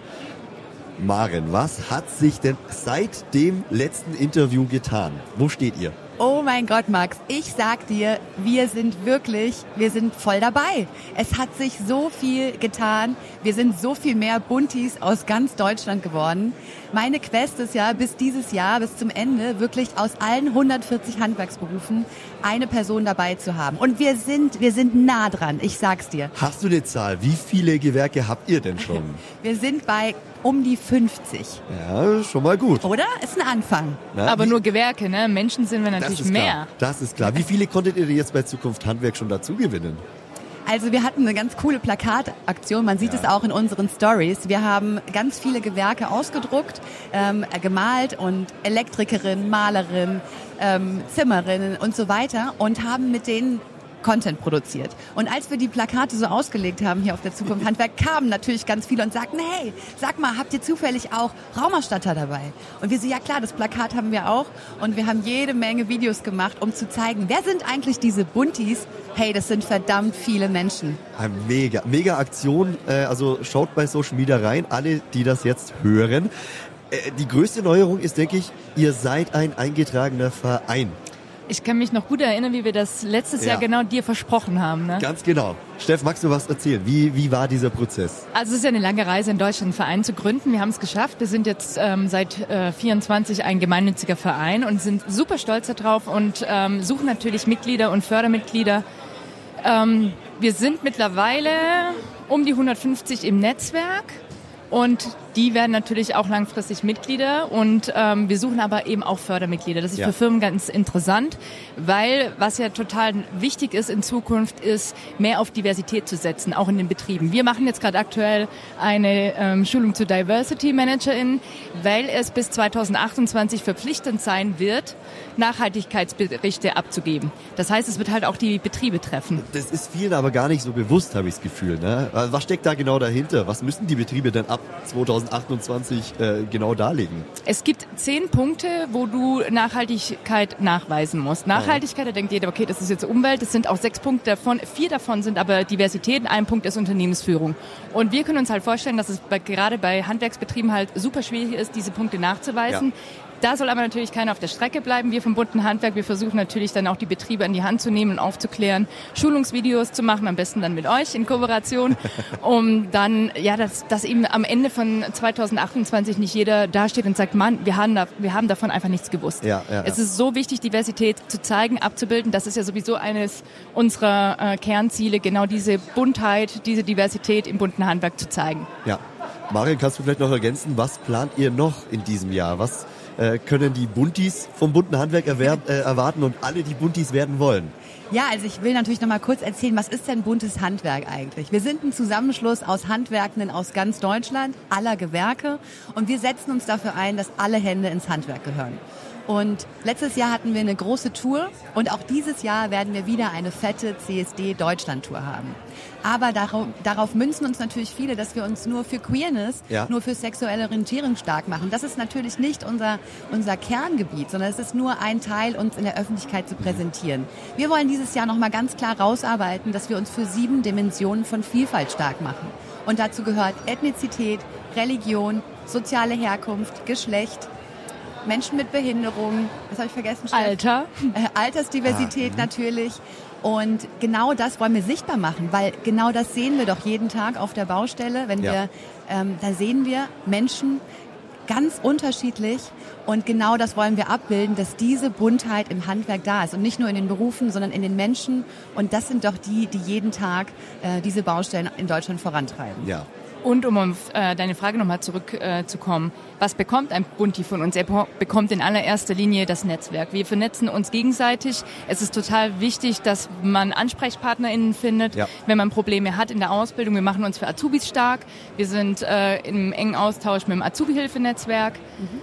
Maren, was hat sich denn seit dem letzten Interview getan? Wo steht ihr? Oh mein Gott, Max, ich sag dir, wir sind wirklich, wir sind voll dabei. Es hat sich so viel getan. Wir sind so viel mehr Buntis aus ganz Deutschland geworden. Meine Quest ist ja, bis dieses Jahr, bis zum Ende, wirklich aus allen hundertvierzig Handwerksberufen eine Person dabei zu haben. Und wir sind, wir sind nah dran, ich sag's dir. Hast du eine Zahl? Wie viele Gewerke habt ihr denn schon? Wir sind bei um die fünfzig. Ja, schon mal gut. Oder? Ist ein Anfang. Na, Aber wie- nur Gewerke, ne? Menschen sind wir das natürlich ist mehr. klar. Das ist klar. Wie viele konntet ihr denn jetzt bei Zukunft Handwerk schon dazu gewinnen? Also wir hatten eine ganz coole Plakataktion, man sieht Ja. es auch in unseren Stories. Wir haben ganz viele Gewerke ausgedruckt, ähm, gemalt und Elektrikerin, Malerin, ähm, Zimmerin und so weiter und haben mit denen Content produziert. Und als wir die Plakate so ausgelegt haben hier auf der Zukunft Handwerk, kamen natürlich ganz viele und sagten, hey, sag mal, habt ihr zufällig auch Raumausstatter dabei? Und wir so, ja klar, das Plakat haben wir auch. Und wir haben jede Menge Videos gemacht, um zu zeigen, wer sind eigentlich diese Buntis? Hey, das sind verdammt viele Menschen. Eine mega, mega Aktion. Äh, Also schaut bei Social Media rein, alle, die das jetzt hören. Äh, Die größte Neuerung ist, denke ich, ihr seid ein eingetragener Verein. Ich kann mich noch gut erinnern, wie wir das letztes Ja. Jahr genau dir versprochen haben. Ne? Ganz genau. Steff, magst du was erzählen? Wie, wie war dieser Prozess? Also es ist ja eine lange Reise in Deutschland, einen Verein zu gründen. Wir haben es geschafft. Wir sind jetzt ähm, seit äh, vierundzwanzig ein gemeinnütziger Verein und sind super stolz darauf und ähm, suchen natürlich Mitglieder und Fördermitglieder. Ähm, wir sind mittlerweile um die hundertfünfzig im Netzwerk. Und die werden natürlich auch langfristig Mitglieder und ähm, wir suchen aber eben auch Fördermitglieder. Das ist Ja. für Firmen ganz interessant, weil was ja total wichtig ist in Zukunft, ist mehr auf Diversität zu setzen, auch in den Betrieben. Wir machen jetzt gerade aktuell eine ähm, Schulung zur Diversity Managerin, weil es bis zweitausendachtundzwanzig verpflichtend sein wird, Nachhaltigkeitsberichte abzugeben. Das heißt, es wird halt auch die Betriebe treffen. Das ist vielen aber gar nicht so bewusst, habe ich das Gefühl. Ne? Was steckt da genau dahinter? Was müssen die Betriebe denn ab zweitausendachtundzwanzig äh, genau darlegen? Es gibt zehn Punkte, wo du Nachhaltigkeit nachweisen musst. Nachhaltigkeit, da denkt jeder, okay, das ist jetzt Umwelt, das sind auch sechs Punkte davon, vier davon sind aber Diversität, ein Punkt ist Unternehmensführung. Und wir können uns halt vorstellen, dass es bei, gerade bei Handwerksbetrieben halt super schwierig ist, diese Punkte nachzuweisen. Da soll aber natürlich keiner auf der Strecke bleiben. Wir vom bunten Handwerk, wir versuchen natürlich dann auch die Betriebe an die Hand zu nehmen und aufzuklären, Schulungsvideos zu machen, am besten dann mit euch in Kooperation, um dann, ja, dass, dass eben am Ende von zweitausendachtundzwanzig nicht jeder dasteht und sagt, Mann, wir haben, da, wir haben davon einfach nichts gewusst. Ja, ja, ja. Es ist so wichtig, Diversität zu zeigen, abzubilden. Das ist ja sowieso eines unserer äh, Kernziele, genau diese Buntheit, diese Diversität im bunten Handwerk zu zeigen. Ja. Marion, kannst du vielleicht noch ergänzen, was plant ihr noch in diesem Jahr? Was äh, können die Buntis vom bunten Handwerk erwerb, äh, erwarten und alle, die Buntis werden wollen? Ja, also ich will natürlich noch mal kurz erzählen, was ist denn buntes Handwerk eigentlich? Wir sind ein Zusammenschluss aus Handwerkenden aus ganz Deutschland, aller Gewerke, und wir setzen uns dafür ein, dass alle Hände ins Handwerk gehören. Und letztes Jahr hatten wir eine große Tour und auch dieses Jahr werden wir wieder eine fette C S D-Deutschland-Tour haben. Aber darauf, darauf münzen uns natürlich viele, dass wir uns nur für Queerness, ja. nur für sexuelle Orientierung stark machen. Das ist natürlich nicht unser, unser Kerngebiet, sondern es ist nur ein Teil, uns in der Öffentlichkeit zu präsentieren. Wir wollen dieses Jahr nochmal ganz klar rausarbeiten, dass wir uns für sieben Dimensionen von Vielfalt stark machen. Und dazu gehört Ethnizität, Religion, soziale Herkunft, Geschlecht, Menschen mit Behinderung, was habe ich vergessen? Chef? Alter. Äh, Altersdiversität ah, natürlich. Und genau das wollen wir sichtbar machen, weil genau das sehen wir doch jeden Tag auf der Baustelle. Wenn ja. wir, ähm, da sehen wir Menschen ganz unterschiedlich und genau das wollen wir abbilden, dass diese Buntheit im Handwerk da ist und nicht nur in den Berufen, sondern in den Menschen. Und das sind doch die, die jeden Tag äh, diese Baustellen in Deutschland vorantreiben. Ja. Und um auf äh, deine Frage nochmal zurückzukommen, äh, was bekommt ein Bunti von uns? Er bekommt in allererster Linie das Netzwerk. Wir vernetzen uns gegenseitig. Es ist total wichtig, dass man AnsprechpartnerInnen findet, ja. wenn man Probleme hat in der Ausbildung. Wir machen uns für Azubis stark. Wir sind äh, im engen Austausch mit dem Azubi-Hilfe-Netzwerk. Mhm.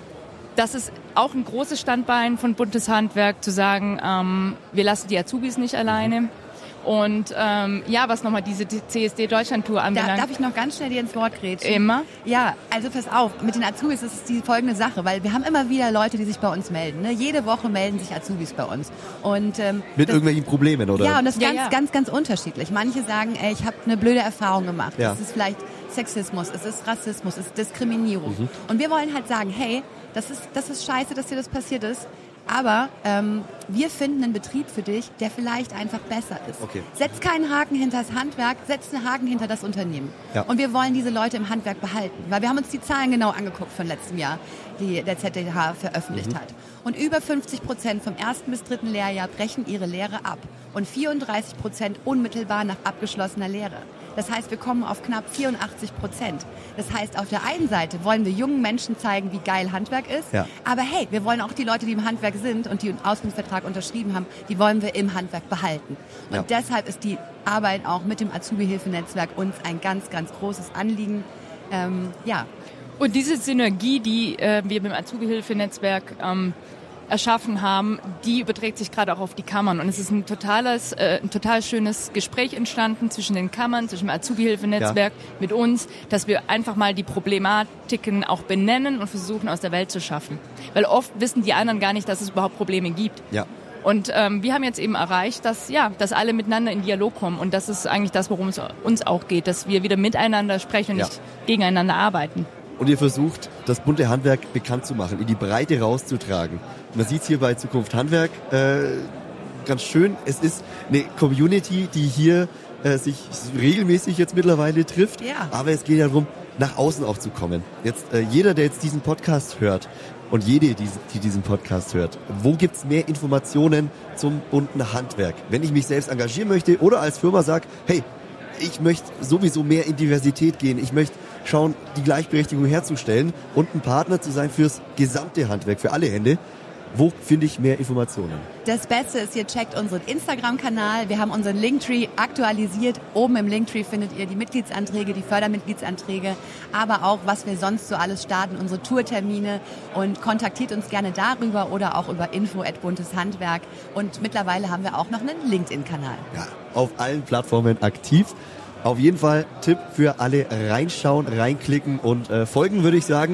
Das ist auch ein großes Standbein von buntes Handwerk, zu sagen, ähm, wir lassen die Azubis nicht alleine. Mhm. Und ähm, ja, was nochmal diese C S D-Deutschland-Tour anbelangt. Da, darf ich noch ganz schnell dir ins Wort grätschen? Immer? Ja, also pass auf, mit den Azubis ist es die folgende Sache, weil wir haben immer wieder Leute, die sich bei uns melden. Ne? Jede Woche melden sich Azubis bei uns. Und, ähm, mit das, irgendwelchen Problemen, oder? Ja, und das ist ja, ganz, ja. ganz, ganz unterschiedlich. Manche sagen, ey, ich habe eine blöde Erfahrung gemacht. Ja. Das ist vielleicht Sexismus, es ist Rassismus, es ist Diskriminierung. Mhm. Und wir wollen halt sagen, hey, das ist, das ist scheiße, dass dir das passiert ist. Aber ähm, wir finden einen Betrieb für dich, der vielleicht einfach besser ist. Okay. Setz keinen Haken hinter das Handwerk, setz einen Haken hinter das Unternehmen. Ja. Und wir wollen diese Leute im Handwerk behalten. Weil wir haben uns die Zahlen genau angeguckt von letztem Jahr, die der Z D H veröffentlicht mhm. hat. Und über fünfzig Prozent vom ersten bis dritten Lehrjahr brechen ihre Lehre ab. Und vierunddreißig Prozent unmittelbar nach abgeschlossener Lehre. Das heißt, wir kommen auf knapp vierundachtzig Prozent. Das heißt, auf der einen Seite wollen wir jungen Menschen zeigen, wie geil Handwerk ist. Ja. Aber hey, wir wollen auch die Leute, die im Handwerk sind und die einen Ausbildungsvertrag unterschrieben haben, die wollen wir im Handwerk behalten. Und ja. deshalb ist die Arbeit auch mit dem Azubi-Hilfe-Netzwerk uns ein ganz, ganz großes Anliegen. Ähm, ja. Und diese Synergie, die äh, wir mit dem Azubi-Hilfe-Netzwerk ähm, erschaffen haben, die überträgt sich gerade auch auf die Kammern. Und es ist ein totales, äh, ein total schönes Gespräch entstanden zwischen den Kammern, zwischen dem Azubi-Hilfe-Netzwerk ja. mit uns, dass wir einfach mal die Problematiken auch benennen und versuchen, aus der Welt zu schaffen. Weil oft wissen die anderen gar nicht, dass es überhaupt Probleme gibt. Ja. Und ähm, wir haben jetzt eben erreicht, dass ja, dass alle miteinander in Dialog kommen. Und das ist eigentlich das, worum es uns auch geht, dass wir wieder miteinander sprechen und ja. nicht gegeneinander arbeiten. Und ihr versucht, das bunte Handwerk bekannt zu machen, in die Breite rauszutragen. Man sieht es hier bei Zukunft Handwerk äh, ganz schön. Es ist eine Community, die hier äh, sich regelmäßig jetzt mittlerweile trifft. Ja. Aber es geht ja darum, nach außen auch zu kommen. Jetzt äh, jeder, der jetzt diesen Podcast hört und jede, die, die diesen Podcast hört, wo gibt's mehr Informationen zum bunten Handwerk? Wenn ich mich selbst engagieren möchte oder als Firma sage, hey, ich möchte sowieso mehr in Diversität gehen, ich möchte schauen, die Gleichberechtigung herzustellen und ein Partner zu sein fürs gesamte Handwerk, für alle Hände. Wo finde ich mehr Informationen? Das Beste ist, ihr checkt unseren Instagram-Kanal. Wir haben unseren Linktree aktualisiert. Oben im Linktree findet ihr die Mitgliedsanträge, die Fördermitgliedsanträge, aber auch, was wir sonst so alles starten, unsere Tourtermine, und kontaktiert uns gerne darüber oder auch über info at buntes handwerk. Und mittlerweile haben wir auch noch einen LinkedIn-Kanal. Ja, auf allen Plattformen aktiv. Auf jeden Fall Tipp für alle: reinschauen, reinklicken und äh, folgen, würde ich sagen.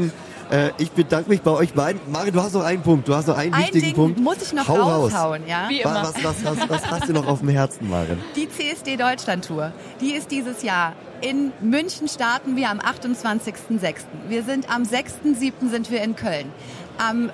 Äh, ich bedanke mich bei euch beiden. Mari, du hast noch einen Punkt. Du hast noch einen Ein wichtigen Ding Punkt. muss ich noch Hau raushauen, raus. ja? Wie immer. Was, was, was, was hast du noch auf dem Herzen, Maren? Die C S D Deutschland Tour, die ist dieses Jahr. In München starten wir am achtundzwanzigsten sechsten Wir sind am sechsten siebten sind wir in Köln. Am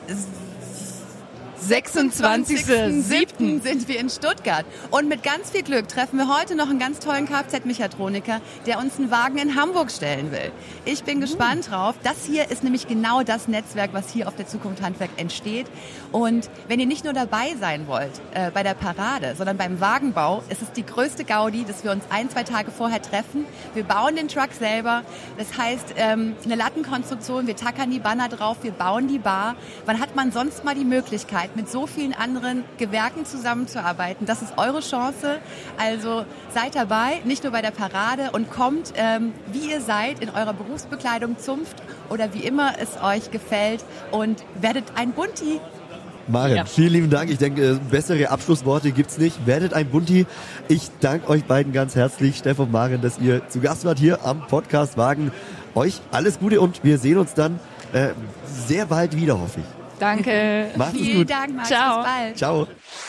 sechsundzwanzigsten siebten sind wir in Stuttgart. Und mit ganz viel Glück treffen wir heute noch einen ganz tollen Kfz-Mechatroniker, der uns einen Wagen in Hamburg stellen will. Ich bin gespannt drauf. Das hier ist nämlich genau das Netzwerk, was hier auf der Zukunft Handwerk entsteht. Und wenn ihr nicht nur dabei sein wollt äh, bei der Parade, sondern beim Wagenbau, ist es die größte Gaudi, dass wir uns ein, zwei Tage vorher treffen. Wir bauen den Truck selber. Das heißt, ähm, eine Lattenkonstruktion, wir tackern die Banner drauf, wir bauen die Bar. Wann hat man sonst mal die Möglichkeit, mit so vielen anderen Gewerken zusammenzuarbeiten? Das ist eure Chance. Also seid dabei, nicht nur bei der Parade und kommt, ähm, wie ihr seid, in eurer Berufsbekleidung, Zunft oder wie immer es euch gefällt und werdet ein Bunti. Maren, Ja. vielen lieben Dank. Ich denke, bessere Abschlussworte gibt's nicht. Werdet ein Bunti. Ich danke euch beiden ganz herzlich, Stefan und Maren, dass ihr zu Gast wart hier am Podcast Wagen. Euch alles Gute und wir sehen uns dann äh, sehr bald wieder, hoffe ich. Danke. Macht es Vielen gut. Dank, Max. Ciao. Bis bald. Ciao.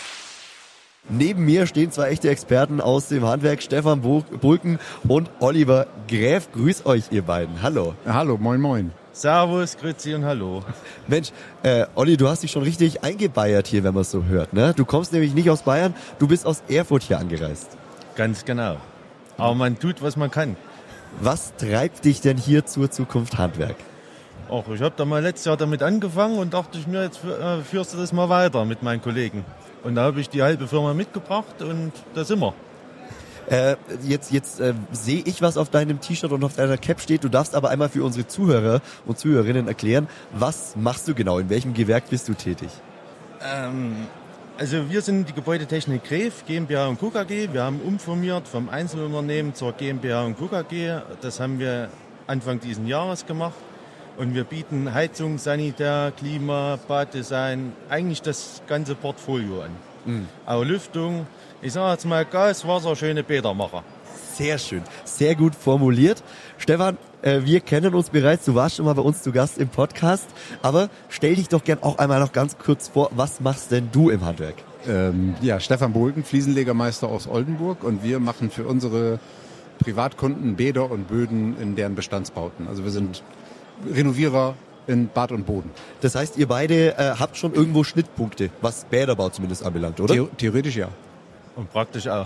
Neben mir stehen zwei echte Experten aus dem Handwerk, Stefan Bulken und Oliver Gräf. Grüß euch, ihr beiden. Hallo. Hallo, moin moin. Servus, grüezi und hallo. Mensch, äh, Olli, du hast dich schon richtig eingebeiert hier, wenn man es so hört, ne? Du kommst nämlich nicht aus Bayern, du bist aus Erfurt hier angereist. Ganz genau. Aber man tut, was man kann. Was treibt dich denn hier zur Zukunft Handwerk? Auch ich habe da mal letztes Jahr damit angefangen und dachte ich mir, jetzt äh, führst du das mal weiter mit meinen Kollegen. Und da habe ich die halbe Firma mitgebracht und da sind wir. Äh, jetzt jetzt äh, sehe ich, was auf deinem T-Shirt und auf deiner Cap steht. Du darfst aber einmal für unsere Zuhörer und Zuhörerinnen erklären, was machst du genau? In welchem Gewerk bist du tätig? Ähm, also wir sind die Gebäudetechnik Gräf, GmbH und Co. K G. Wir haben umformiert vom Einzelunternehmen zur GmbH und Co. K G. Das haben wir Anfang dieses Jahres gemacht. Und wir bieten Heizung, Sanitär, Klima, Baddesign, eigentlich das ganze Portfolio an. Mhm. Auch Lüftung, ich sage jetzt mal Gas, Wasser, schöne Bädermacher. Sehr schön, sehr gut formuliert. Stefan, äh, wir kennen uns bereits, du warst schon mal bei uns zu Gast im Podcast, aber stell dich doch gern auch einmal noch ganz kurz vor, was machst denn du im Handwerk? Ähm, ja, Stefan Bulken, Fliesenlegermeister aus Oldenburg, und wir machen für unsere Privatkunden Bäder und Böden in deren Bestandsbauten. Also wir sind Renovierer in Bad und Boden. Das heißt, ihr beide äh, habt schon irgendwo Schnittpunkte, was Bäderbau zumindest anbelangt, oder? The- theoretisch ja. Und praktisch auch.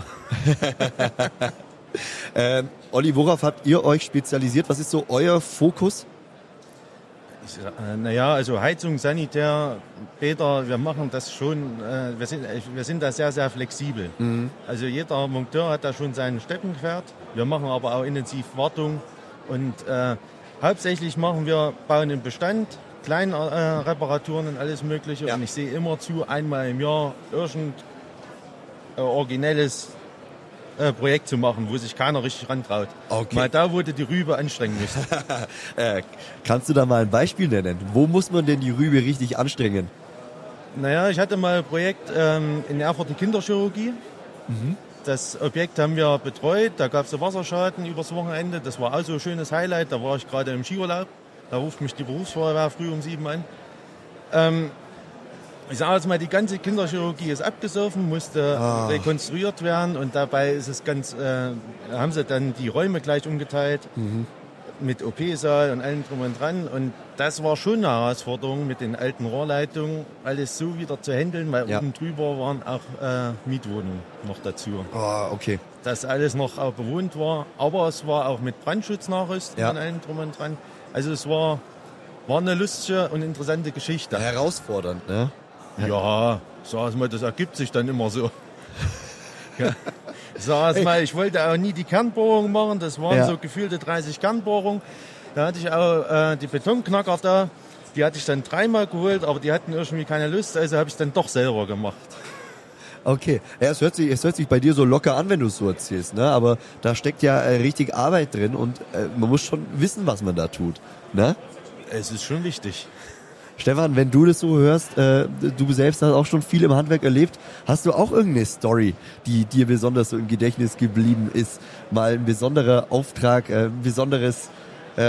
ähm, Olli, worauf habt ihr euch spezialisiert? Was ist so euer Fokus? Äh, naja, also Heizung, Sanitär, Bäder, wir machen das schon, äh, wir, sind, wir sind da sehr, sehr flexibel. Mhm. Also jeder Monteur hat da schon sein Steckenpferd. Wir machen aber auch intensiv Wartung und äh, hauptsächlich machen wir, bauen im Bestand, kleine äh, Reparaturen und alles Mögliche. Ja. Und ich sehe immer zu, einmal im Jahr irgendein äh, originelles äh, Projekt zu machen, wo sich keiner richtig rantraut. Okay. Mal da, wo du die Rübe anstrengen musst. äh, kannst du da mal ein Beispiel nennen? Wo muss man denn die Rübe richtig anstrengen? Naja, ich hatte mal ein Projekt ähm, in Erfurt in Kinderchirurgie. Mhm. Das Objekt haben wir betreut, da gab es einen Wasserschaden übers Wochenende. Das war auch so ein schönes Highlight, da war ich gerade im Skiurlaub. Da ruft mich die Berufsfeuerwehr früh um sieben an. Ähm, ich sage jetzt mal, die ganze Kinderchirurgie ist abgesoffen, musste ah. rekonstruiert werden und dabei ist es ganz, äh, haben sie dann die Räume gleich umgeteilt. Mhm. Mit O P-Saal und allem drum und dran. Und das war schon eine Herausforderung mit den alten Rohrleitungen, alles so wieder zu handeln, weil ja. oben drüber waren auch äh, Mietwohnungen noch dazu. Ah, okay. Dass alles noch auch bewohnt war, aber es war auch mit Brandschutznachrüsten ja. und allem drum und dran. Also es war, war eine lustige und interessante Geschichte. Herausfordernd, ne? Ja, sag mal, das ergibt sich dann immer so. Ja. Sag mal, ich wollte auch nie die Kernbohrung machen, das waren ja. so gefühlte dreißig Kernbohrungen. Da hatte ich auch äh, die Betonknacker da, die hatte ich dann dreimal geholt, aber die hatten irgendwie keine Lust, also habe ich es dann doch selber gemacht. Okay, ja, es hört sich, es hört sich bei dir so locker an, wenn du es so erzählst, ne? Aber da steckt ja äh, richtig Arbeit drin und äh, man muss schon wissen, was man da tut, ne? Es ist schon wichtig. Stefan, wenn du das so hörst, äh, du selbst hast auch schon viel im Handwerk erlebt, hast du auch irgendeine Story, die dir besonders so im Gedächtnis geblieben ist? Mal ein besonderer Auftrag, äh, ein besonderes äh,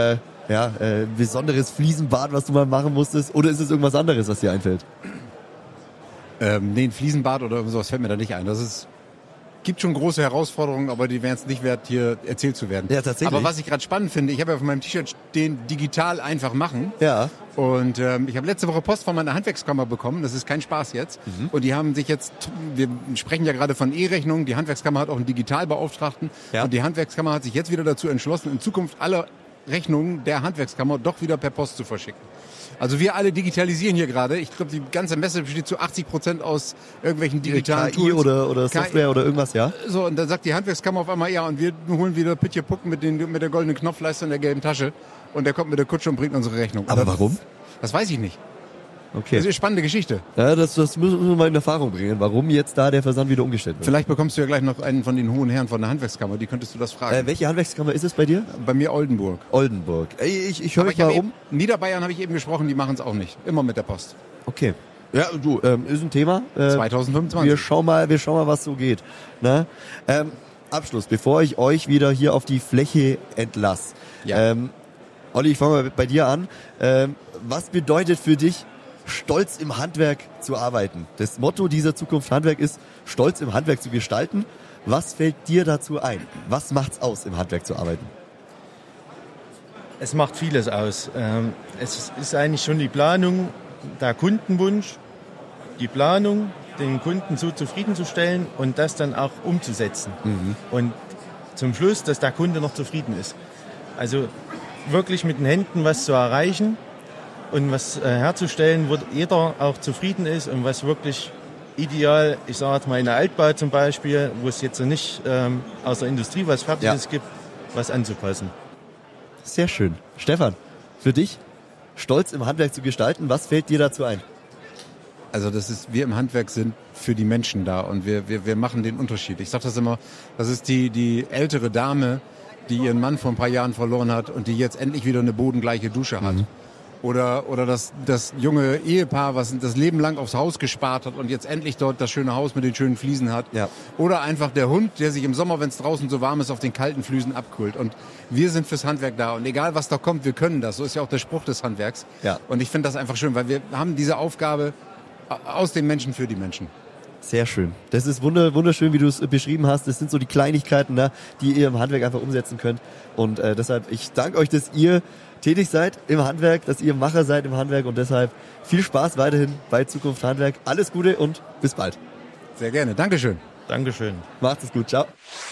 Ja, äh, besonderes Fliesenbad, was du mal machen musstest? Oder ist es irgendwas anderes, was dir einfällt? Ähm, nee, ein Fliesenbad oder sowas fällt mir da nicht ein. Das ist, gibt schon große Herausforderungen, aber die wären es nicht wert, hier erzählt zu werden. Ja, tatsächlich. Aber was ich gerade spannend finde, ich habe ja auf meinem T-Shirt stehen, digital einfach machen. Ja. Und ähm, ich habe letzte Woche Post von meiner Handwerkskammer bekommen. Das ist kein Spaß jetzt. Mhm. Und die haben sich jetzt, wir sprechen ja gerade von E-Rechnungen, die Handwerkskammer hat auch einen Digitalbeauftragten. Ja. Und die Handwerkskammer hat sich jetzt wieder dazu entschlossen, in Zukunft alle Rechnungen der Handwerkskammer doch wieder per Post zu verschicken. Also wir alle digitalisieren hier gerade. Ich glaube, die ganze Messe besteht zu achtzig Prozent aus irgendwelchen digitalen K I Tools. oder, oder Software K I oder irgendwas, ja? So, und dann sagt die Handwerkskammer auf einmal, ja, und wir holen wieder Pitje Puck mit, den, mit der goldenen Knopfleiste und der gelben Tasche. Und der kommt mit der Kutsche und bringt unsere Rechnung. Aber warum? Das weiß ich nicht. Okay. Das ist eine spannende Geschichte. Ja, das, das müssen wir mal in Erfahrung bringen, warum jetzt da der Versand wieder umgestellt wird. Vielleicht bekommst du ja gleich noch einen von den hohen Herren von der Handwerkskammer, die könntest du das fragen. Äh, welche Handwerkskammer ist es bei dir? Bei mir Oldenburg. Oldenburg. Ey, ich, ich höre mich mal um. Niederbayern habe ich eben gesprochen, die machen es auch nicht. Immer mit der Post. Okay. Ja, du, ähm, ist ein Thema. Äh, zwanzig fünfundzwanzig. Wir schauen mal, wir schauen mal, was so geht. Ne? Ähm, Abschluss, bevor ich euch wieder hier auf die Fläche entlasse. Ja. Ähm, Olli, ich fange mal bei dir an. Ähm, was bedeutet für dich, stolz im Handwerk zu arbeiten? Das Motto dieser Zukunft Handwerk ist, stolz im Handwerk zu gestalten. Was fällt dir dazu ein? Was macht's aus, im Handwerk zu arbeiten? Es macht vieles aus. Ähm, es ist eigentlich schon die Planung, der Kundenwunsch, die Planung, den Kunden so zufriedenzustellen und das dann auch umzusetzen. Mhm. Und zum Schluss, dass der Kunde noch zufrieden ist. Also wirklich mit den Händen was zu erreichen und was äh, herzustellen, wo jeder auch zufrieden ist und was wirklich ideal, ich sage jetzt mal in der Altbau zum Beispiel, wo es jetzt nicht ähm, aus der Industrie was Fertiges ja. gibt, was anzupassen. Sehr schön. Stefan, für dich, stolz im Handwerk zu gestalten, was fällt dir dazu ein? Also das ist, wir im Handwerk sind für die Menschen da und wir, wir, wir machen den Unterschied. Ich sage das immer, das ist die, die ältere Dame, die ihren Mann vor ein paar Jahren verloren hat und die jetzt endlich wieder eine bodengleiche Dusche hat. Mhm. Oder, oder das, das junge Ehepaar, was das Leben lang aufs Haus gespart hat und jetzt endlich dort das schöne Haus mit den schönen Fliesen hat. Ja. Oder einfach der Hund, der sich im Sommer, wenn es draußen so warm ist, auf den kalten Fliesen abkühlt. Und wir sind fürs Handwerk da. Und egal, was da kommt, wir können das. So ist ja auch der Spruch des Handwerks. Ja. Und ich finde das einfach schön, weil wir haben diese Aufgabe aus den Menschen für die Menschen. Sehr schön. Das ist wunderschön, wie du es beschrieben hast. Das sind so die Kleinigkeiten, ne, die ihr im Handwerk einfach umsetzen könnt. Und äh, deshalb, ich danke euch, dass ihr tätig seid im Handwerk, dass ihr Macher seid im Handwerk und deshalb viel Spaß weiterhin bei Zukunft Handwerk. Alles Gute und bis bald. Sehr gerne. Dankeschön. Dankeschön. Macht es gut. Ciao.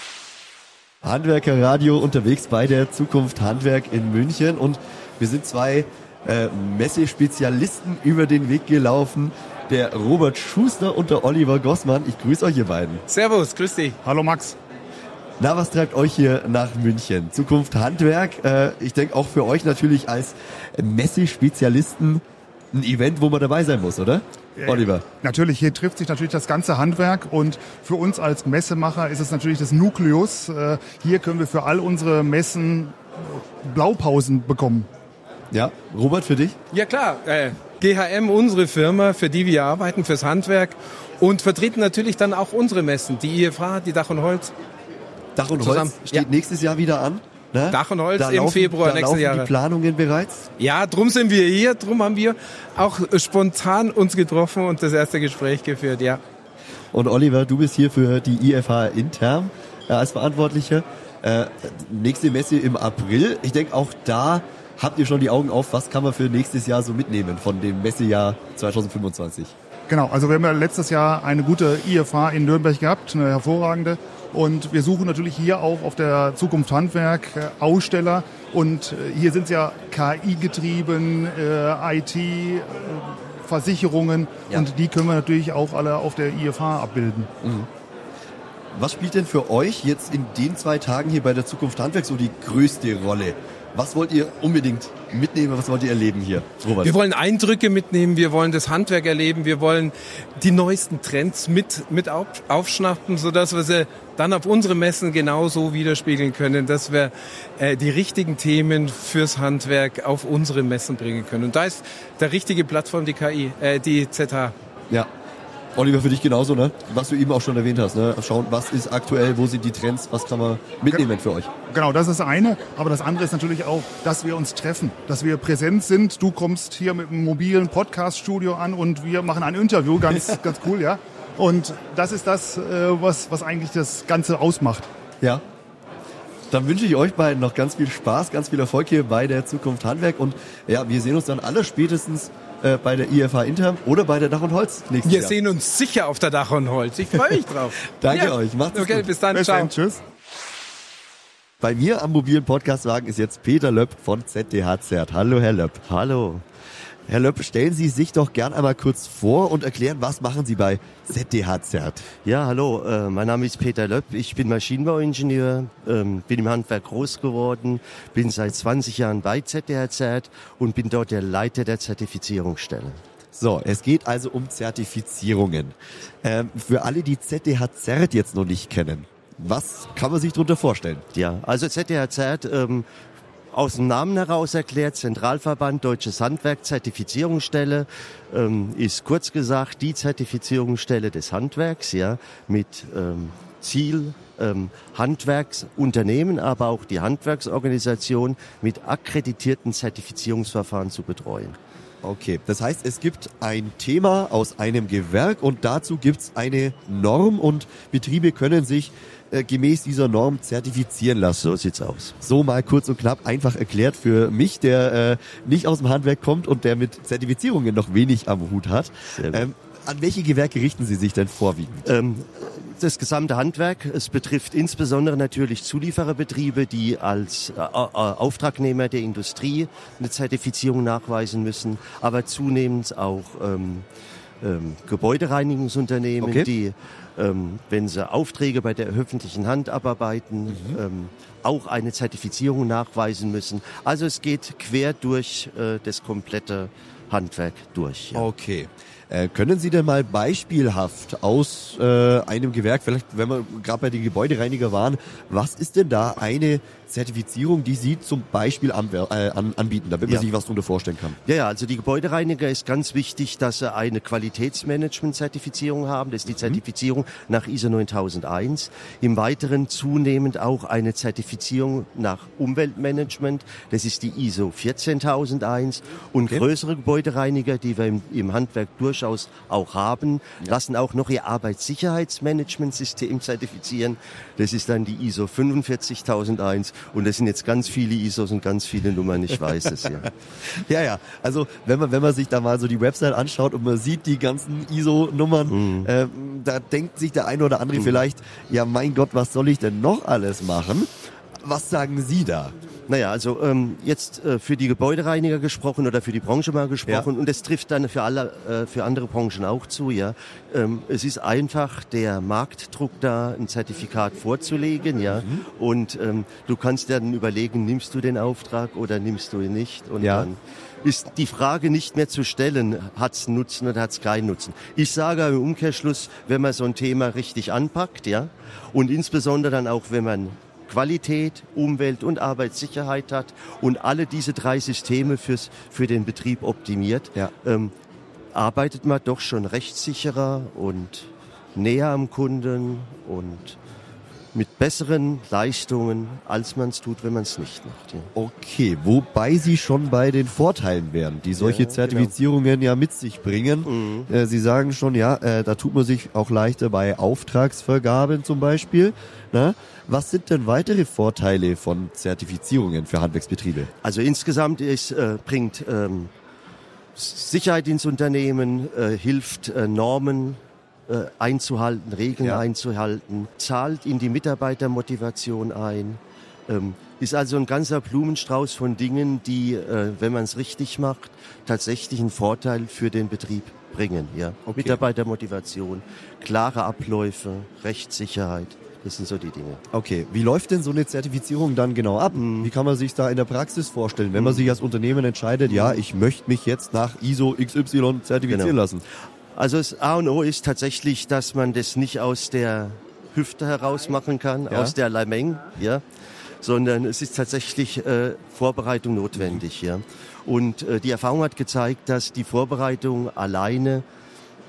Handwerkerradio unterwegs bei der Zukunft Handwerk in München und wir sind zwei äh, Messespezialisten über den Weg gelaufen. Der Robert Schuster und der Oliver Gossmann. Ich grüße euch, ihr beiden. Servus, grüß dich. Hallo Max. Na, was treibt euch hier nach München? Zukunft Handwerk. Äh, ich denke auch für euch natürlich als Messespezialisten ein Event, wo man dabei sein muss, oder? Ja, Oliver. Natürlich, hier trifft sich natürlich das ganze Handwerk und für uns als Messemacher ist es natürlich das Nukleus. Äh, hier können wir für all unsere Messen Blaupausen bekommen. Ja, Robert, für dich? Ja klar, äh, G H M, unsere Firma, für die wir arbeiten, fürs Handwerk und vertreten natürlich dann auch unsere Messen, die I F H, die Dach und Holz. Dach und zusammen. Holz steht ja. nächstes Jahr wieder an. Ne? Dach und Holz da im laufen, Februar da nächsten Jahre. Die Planungen bereits? Ja, drum sind wir hier, drum haben wir auch spontan uns getroffen und das erste Gespräch geführt, ja. Und Oliver, du bist hier für die I F H intern äh, als Verantwortlicher. Äh, nächste Messe im April. Ich denke, auch da habt ihr schon die Augen auf, was kann man für nächstes Jahr so mitnehmen von dem Messejahr zwanzig fünfundzwanzig? Genau, also wir haben ja letztes Jahr eine gute I F H in Nürnberg gehabt, eine hervorragende. Und wir suchen natürlich hier auch auf der Zukunft Handwerk äh, Aussteller. Und äh, hier sind es ja K I-getrieben, äh, I T, äh, Versicherungen. Ja. Und die können wir natürlich auch alle auf der I F H abbilden. Mhm. Was spielt denn für euch jetzt in den zwei Tagen hier bei der Zukunft Handwerk so die größte Rolle? Was wollt ihr unbedingt mitnehmen? Was wollt ihr erleben hier, Robert? Wir wollen Eindrücke mitnehmen, wir wollen das Handwerk erleben, wir wollen die neuesten Trends mit, mit auf, aufschnappen, sodass wir sie dann auf unsere Messen genauso widerspiegeln können, dass wir äh, die richtigen Themen fürs Handwerk auf unsere Messen bringen können. Und da ist der richtige Plattform die K I, äh, die Z H. Ja. Oliver, für dich genauso, ne? Was du eben auch schon erwähnt hast, ne? Schauen, was ist aktuell, wo sind die Trends, was kann man mitnehmen für euch? Genau, das ist das eine. Aber das andere ist natürlich auch, dass wir uns treffen, dass wir präsent sind. Du kommst hier mit einem mobilen Podcast-Studio an und wir machen ein Interview, ganz, ganz cool, ja. Und das ist das, was, was eigentlich das Ganze ausmacht. Ja. Dann wünsche ich euch beiden noch ganz viel Spaß, ganz viel Erfolg hier bei der Zukunft Handwerk und ja, wir sehen uns dann alle spätestens äh, bei der I F H Intern oder bei der Dach und Holz nächstes Wir Jahr. sehen uns sicher auf der Dach und Holz. Ich freue mich drauf. Danke ja. euch, macht's okay, gut. Bis dann, bis ciao. dann, tschüss. Bei mir am mobilen Podcastwagen ist jetzt Peter Löpp von Z D H Zert. Hallo Herr Löpp. Hallo. Herr Löpp, stellen Sie sich doch gern einmal kurz vor und erklären, was machen Sie bei Z D H Zert? Ja, hallo, äh, mein Name ist Peter Löpp, ich bin Maschinenbauingenieur, ähm, bin im Handwerk groß geworden, bin seit zwanzig Jahren bei Z D H Zert und bin dort der Leiter der Zertifizierungsstelle. So, es geht also um Zertifizierungen. Ähm, für alle, die Z D H Zert jetzt noch nicht kennen, was kann man sich darunter vorstellen? Ja, also Z D H Zert, ähm, aus dem Namen heraus erklärt, Zentralverband Deutsches Handwerk, Zertifizierungsstelle, ähm, ist kurz gesagt die Zertifizierungsstelle des Handwerks, ja, mit ähm, Ziel, ähm, Handwerksunternehmen, aber auch die Handwerksorganisation mit akkreditierten Zertifizierungsverfahren zu betreuen. Okay, das heißt, es gibt ein Thema aus einem Gewerk und dazu gibt's eine Norm und Betriebe können sich äh, gemäß dieser Norm zertifizieren lassen. So sieht's aus. So mal kurz und knapp einfach erklärt für mich, der äh, nicht aus dem Handwerk kommt und der mit Zertifizierungen noch wenig am Hut hat. Ähm, an welche Gewerke richten Sie sich denn vorwiegend? Ähm, das gesamte Handwerk. Es betrifft insbesondere natürlich Zuliefererbetriebe, die als äh, Auftragnehmer der Industrie eine Zertifizierung nachweisen müssen, aber zunehmend auch ähm, ähm, Gebäudereinigungsunternehmen, Okay. die, ähm, wenn sie Aufträge bei der öffentlichen Hand abarbeiten, mhm. ähm, auch eine Zertifizierung nachweisen müssen. Also es geht quer durch äh, das komplette Handwerk durch. Ja. Okay. Äh, können Sie denn mal beispielhaft aus äh, einem Gewerk, vielleicht wenn wir gerade bei den Gebäudereiniger waren, was ist denn da eine Zertifizierung, die Sie zum Beispiel an, äh, an, anbieten, damit man Ja. sich was darunter vorstellen kann? Ja, ja, also die Gebäudereiniger ist ganz wichtig, dass sie eine Qualitätsmanagement-Zertifizierung haben. Das ist die Zertifizierung nach I S O neuntausendeins. Im Weiteren zunehmend auch eine Zertifizierung nach Umweltmanagement. Das ist die I S O vierzehntausendeins. Und Okay. größere Gebäudereiniger, die wir im, im Handwerk durchaus auch haben, lassen auch noch ihr Arbeitssicherheitsmanagementsystem zertifizieren. Das ist dann die I S O fünfundvierzigtausendeins. Und das sind jetzt ganz viele I S Os und ganz viele Nummern, ich weiß es ja. Ja, ja. Also wenn man wenn man sich da mal so die Website anschaut und man sieht die ganzen I S O-Nummern, Mhm. äh, da denkt sich der eine oder andere Mhm. vielleicht, ja mein Gott, was soll ich denn noch alles machen? Was sagen Sie da? Naja, also ähm, jetzt äh, für die Gebäudereiniger gesprochen oder für die Branche mal gesprochen Ja. und das trifft dann für alle, äh, für andere Branchen auch zu, ja. Ähm, es ist einfach der Marktdruck da, ein Zertifikat vorzulegen, ja. Mhm. Und ähm, du kannst dann überlegen, nimmst du den Auftrag oder nimmst du ihn nicht? Und Ja. dann ist die Frage nicht mehr zu stellen, hat's Nutzen oder hat's keinen Nutzen. Ich sage im Umkehrschluss, wenn man so ein Thema richtig anpackt, ja, und insbesondere dann auch, wenn man Qualität, Umwelt und Arbeitssicherheit hat und alle diese drei Systeme fürs, für den Betrieb optimiert, Ja. ähm, arbeitet man doch schon rechtssicherer und näher am Kunden und mit besseren Leistungen, als man es tut, wenn man es nicht macht. Ja. Okay, wobei Sie schon bei den Vorteilen wären, die solche Ja, Zertifizierungen ja mit sich bringen. Mhm. Äh, Sie sagen schon, ja, äh, da tut man sich auch leichter bei Auftragsvergaben zum Beispiel. Na? Was sind denn weitere Vorteile von Zertifizierungen für Handwerksbetriebe? Also insgesamt ist, äh, bringt ähm, Sicherheit ins Unternehmen, äh, hilft äh, Normen äh, einzuhalten, Regeln Ja. einzuhalten, zahlt in die Mitarbeitermotivation ein. Ähm, ist also ein ganzer Blumenstrauß von Dingen, die, äh, wenn man es richtig macht, tatsächlich einen Vorteil für den Betrieb bringen. Ja? Okay. Mitarbeitermotivation, klare Abläufe, Rechtssicherheit. Das sind so die Dinge. Okay, wie läuft denn so eine Zertifizierung dann genau ab? Wie kann man sich da in der Praxis vorstellen, wenn man sich als Unternehmen entscheidet, ja, ich möchte mich jetzt nach I S O X Y zertifizieren Genau. lassen? Also das A und O ist tatsächlich, dass man das nicht aus der Hüfte heraus machen kann, Ja. aus der Lameng, ja, sondern es ist tatsächlich äh, Vorbereitung notwendig, ja. Und äh, die Erfahrung hat gezeigt, dass die Vorbereitung alleine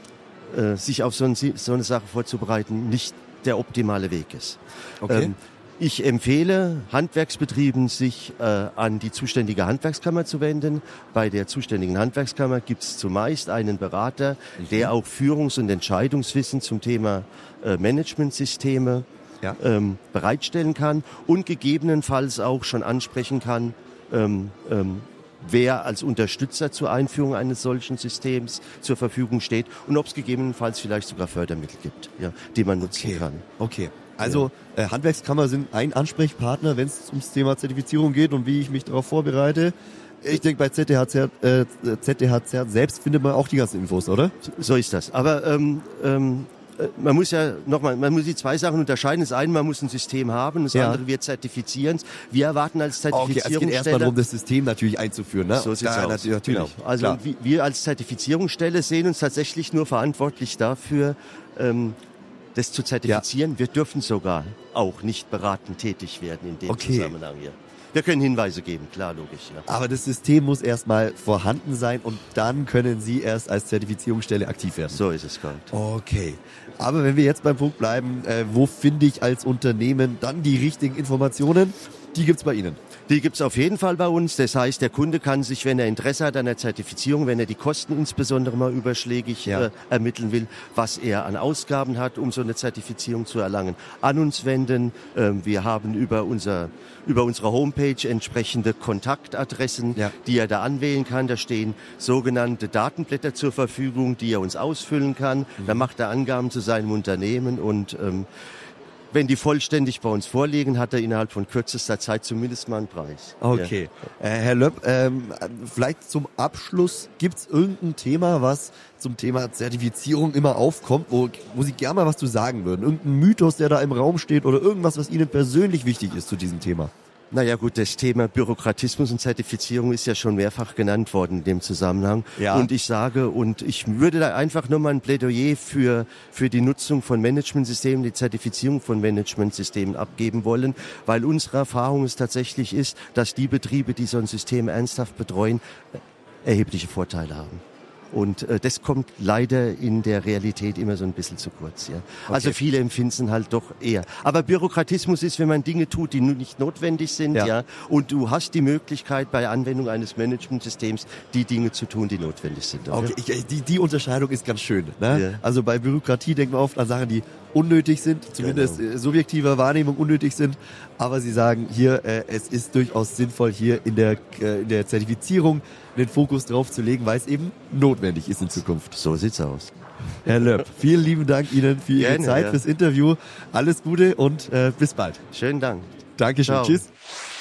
äh, sich auf so, ein, so eine Sache vorzubereiten, nicht der optimale Weg ist. Okay. Ähm, Ich empfehle Handwerksbetrieben, sich äh, an die zuständige Handwerkskammer zu wenden. Bei der zuständigen Handwerkskammer gibt es zumeist einen Berater, mhm. der auch Führungs- und Entscheidungswissen zum Thema äh, Managementsysteme ja. ähm, bereitstellen kann und gegebenenfalls auch schon ansprechen kann, ähm, ähm, wer als Unterstützer zur Einführung eines solchen Systems zur Verfügung steht und ob es gegebenenfalls vielleicht sogar Fördermittel gibt, ja, die man nutzen okay. kann. Okay. Also äh, Handwerkskammer sind ein Ansprechpartner, wenn es ums Thema Zertifizierung geht und wie ich mich darauf vorbereite. Ich denke, bei Z D H Z, äh, Z D H Z selbst findet man auch die ganzen Infos, oder? So ist das. Aber ähm, ähm, man muss ja nochmal, man muss die zwei Sachen unterscheiden. Das eine, man muss ein System haben, das ja. andere, wir zertifizieren. Wir erwarten als Zertifizierungsstelle... Okay, es geht erstmal darum, das System natürlich einzuführen, ne? So sieht's da, aus. Natürlich, genau. Also klar. wir als Zertifizierungsstelle sehen uns tatsächlich nur verantwortlich dafür, ähm, das zu zertifizieren. Ja. Wir dürfen sogar auch nicht beratend tätig werden in dem okay. Zusammenhang hier. Wir können Hinweise geben, klar, logisch. Ja. Aber das System muss erstmal vorhanden sein und dann können Sie erst als Zertifizierungsstelle aktiv werden. So ist es korrekt. Okay. Aber wenn wir jetzt beim Punkt bleiben, äh, wo finde ich als Unternehmen dann die richtigen Informationen? Die gibt's bei Ihnen. Die gibt's auf jeden Fall bei uns. Das heißt, der Kunde kann sich, wenn er Interesse hat an der Zertifizierung, wenn er die Kosten insbesondere mal überschlägig ja. äh, ermitteln will, was er an Ausgaben hat, um so eine Zertifizierung zu erlangen, an uns wenden. Ähm, wir haben über unser über unsere Homepage entsprechende Kontaktadressen, ja. die er da anwählen kann. Da stehen sogenannte Datenblätter zur Verfügung, die er uns ausfüllen kann. Mhm. Da macht er Angaben zu seinem Unternehmen und ähm, wenn die vollständig bei uns vorliegen, hat er innerhalb von kürzester Zeit zumindest mal einen Preis. Okay. Ja. Äh, Herr Löpp, ähm, vielleicht zum Abschluss, gibt's irgendein Thema, was zum Thema Zertifizierung immer aufkommt, wo, wo Sie gerne mal was zu sagen würden? Irgendein Mythos, der da im Raum steht oder irgendwas, was Ihnen persönlich wichtig ist zu diesem Thema? Naja gut, das Thema Bürokratismus und Zertifizierung ist ja schon mehrfach genannt worden in dem Zusammenhang. Ja. Und ich sage, und ich würde da einfach nur mal ein Plädoyer für, für die Nutzung von Managementsystemen, die Zertifizierung von Managementsystemen abgeben wollen, weil unsere Erfahrung es tatsächlich ist, dass die Betriebe, die so ein System ernsthaft betreuen, erhebliche Vorteile haben. Und äh, das kommt leider in der Realität immer so ein bisschen zu kurz. Ja. Okay. Also viele empfinden halt doch eher. Aber Bürokratismus ist, wenn man Dinge tut, die nicht notwendig sind, ja. ja, und du hast die Möglichkeit bei Anwendung eines Managementsystems, die Dinge zu tun, die notwendig sind. Oder? Okay, ich, die, die Unterscheidung ist ganz schön. Ne? Ja. Also bei Bürokratie denken wir oft an Sachen, die unnötig sind, zumindest genau. subjektiver Wahrnehmung unnötig sind. Aber Sie sagen hier, äh, es ist durchaus sinnvoll, hier in der, äh, in der Zertifizierung den Fokus drauf zu legen, weil es eben notwendig ist in Zukunft. So sieht's aus. Herr Löpp, vielen lieben Dank Ihnen für Ihre Gerne, Zeit, ja. fürs Interview. Alles Gute und äh, bis bald. Schönen Dank. Dankeschön. Ciao. Tschüss.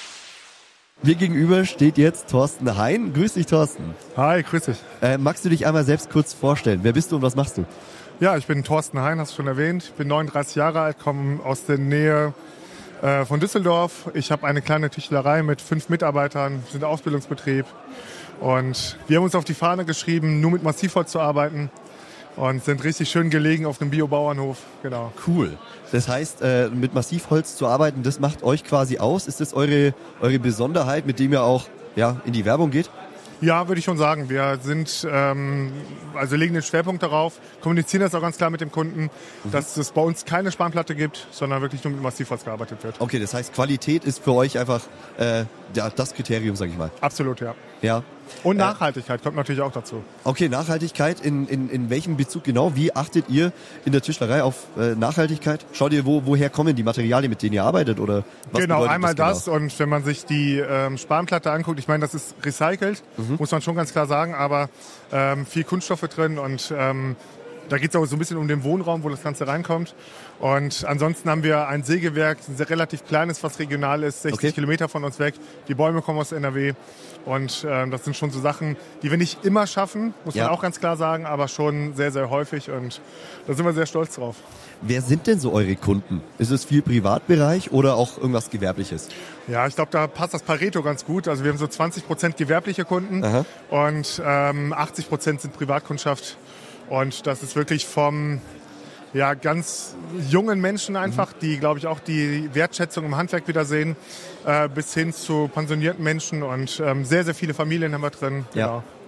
Mir gegenüber steht jetzt Thorsten Hein. Grüß dich, Thorsten. Hi, grüß dich. Äh, magst du dich einmal selbst kurz vorstellen? Wer bist du und was machst du? Ja, ich bin Thorsten Hein, hast du schon erwähnt. Ich bin neununddreißig Jahre alt, komme aus der Nähe äh, von Düsseldorf. Ich habe eine kleine Tischlerei mit fünf Mitarbeitern, wir sind Ausbildungsbetrieb. Und wir haben uns auf die Fahne geschrieben, nur mit Massivholz zu arbeiten und sind richtig schön gelegen auf einem Biobauernhof. Genau. Cool. Das heißt, äh, mit Massivholz zu arbeiten, das macht euch quasi aus. Ist das eure, eure Besonderheit, mit dem ihr auch ja, in die Werbung geht? Ja, würde ich schon sagen. Wir sind, ähm, also legen den Schwerpunkt darauf, kommunizieren das auch ganz klar mit dem Kunden, mhm. dass es bei uns keine Spanplatte gibt, sondern wirklich nur mit Massivholz gearbeitet wird. Okay, das heißt, Qualität ist für euch einfach äh, ja, das Kriterium, sage ich mal. Absolut, ja. Ja. Und Nachhaltigkeit äh, kommt natürlich auch dazu. Okay, Nachhaltigkeit, in, in, in welchem Bezug genau? Wie achtet ihr in der Tischlerei auf äh, Nachhaltigkeit? Schaut ihr, wo, woher kommen die Materialien, mit denen ihr arbeitet? Oder was genau, einmal das, das, und wenn man sich die ähm, Spanplatte anguckt, ich meine, das ist recycelt, mhm. muss man schon ganz klar sagen, aber ähm, viel Kunststoffe drin und ähm, da geht es auch so ein bisschen um den Wohnraum, wo das Ganze reinkommt. Und ansonsten haben wir ein Sägewerk, ein sehr relativ kleines, was regional ist, sechzig okay. Kilometer von uns weg. Die Bäume kommen aus N R W. Und ähm, das sind schon so Sachen, die wir nicht immer schaffen, muss ja. man auch ganz klar sagen, aber schon sehr, sehr häufig. Und da sind wir sehr stolz drauf. Wer sind denn so eure Kunden? Ist es viel Privatbereich oder auch irgendwas Gewerbliches? Ja, ich glaube, da passt das Pareto ganz gut. Also wir haben so zwanzig Prozent gewerbliche Kunden Aha. und ähm, achtzig Prozent sind Privatkundschaft. Und das ist wirklich vom ja, ganz jungen Menschen einfach, mhm. die, glaube ich, auch die Wertschätzung im Handwerk wieder sehen, äh, bis hin zu pensionierten Menschen und ähm, sehr, sehr viele Familien haben wir drin. Ja. Genau.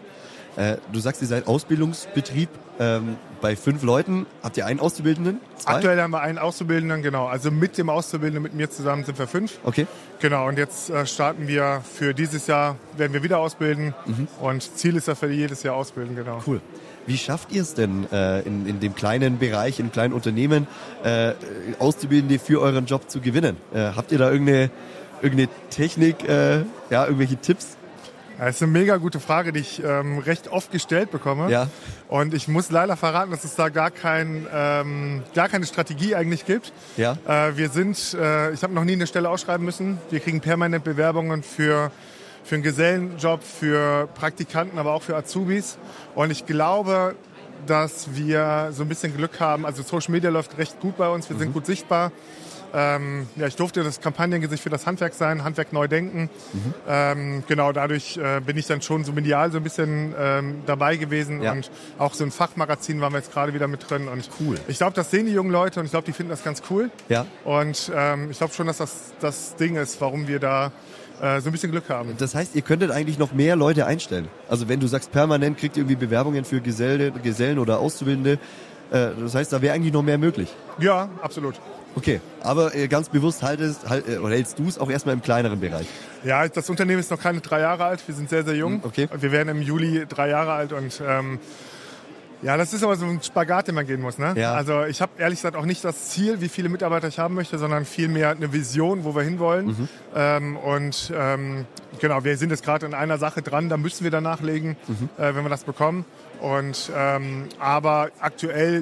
Äh, du sagst, ihr seid Ausbildungsbetrieb. Ähm, bei fünf Leuten habt ihr einen Auszubildenden? Zwei? Aktuell haben wir einen Auszubildenden, genau. Also mit dem Auszubildenden, mit mir zusammen sind wir fünf. Okay. Genau, und jetzt äh, starten wir für dieses Jahr, werden wir wieder ausbilden. Mhm. Und Ziel ist, dass wir jedes Jahr ausbilden, genau. Cool. Wie schafft ihr es denn äh, in, in dem kleinen Bereich, in kleinen Unternehmen, äh, Auszubildende für euren Job zu gewinnen? Äh, habt ihr da irgendeine, irgendeine Technik, äh, ja, irgendwelche Tipps? Das ist eine mega gute Frage, die ich ähm, recht oft gestellt bekomme. Ja. Und ich muss leider verraten, dass es da gar, kein, ähm, gar keine Strategie eigentlich gibt. Ja. Äh, wir sind, äh, ich habe noch nie eine Stelle ausschreiben müssen. Wir kriegen permanent Bewerbungen für, für einen Gesellenjob, für Praktikanten, aber auch für Azubis. Und ich glaube, dass wir so ein bisschen Glück haben. Also Social Media läuft recht gut bei uns, wir sind mhm. gut sichtbar. Ähm, ja, ich durfte das Kampagnengesicht für das Handwerk sein, Handwerk neu denken. Mhm. Ähm, genau, dadurch äh, bin ich dann schon so medial so ein bisschen ähm, dabei gewesen ja. und auch so ein Fachmagazin waren wir jetzt gerade wieder mit drin. Und cool. Ich glaube, das sehen die jungen Leute und ich glaube, die finden das ganz cool. Ja. Und ähm, ich glaube schon, dass das das Ding ist, warum wir da äh, so ein bisschen Glück haben. Das heißt, ihr könntet eigentlich noch mehr Leute einstellen. Also wenn du sagst, permanent kriegt ihr irgendwie Bewerbungen für Geselle, Gesellen oder Auszubildende, äh, das heißt, da wäre eigentlich noch mehr möglich. Ja, absolut. Okay, aber äh, ganz bewusst haltest, halt, äh, oder hältst du es auch erstmal im kleineren Bereich? Ja, das Unternehmen ist noch keine drei Jahre alt. Wir sind sehr, sehr jung. Okay. Wir werden im Juli drei Jahre alt und ähm, ja, das ist aber so ein Spagat, den man gehen muss. Ne? Ja. Also ich habe ehrlich gesagt auch nicht das Ziel, wie viele Mitarbeiter ich haben möchte, sondern vielmehr eine Vision, wo wir hinwollen. Mhm. Ähm, und ähm, genau, wir sind jetzt gerade in einer Sache dran, da müssen wir dann nachlegen, mhm. äh, wenn wir das bekommen. Und ähm, aber aktuell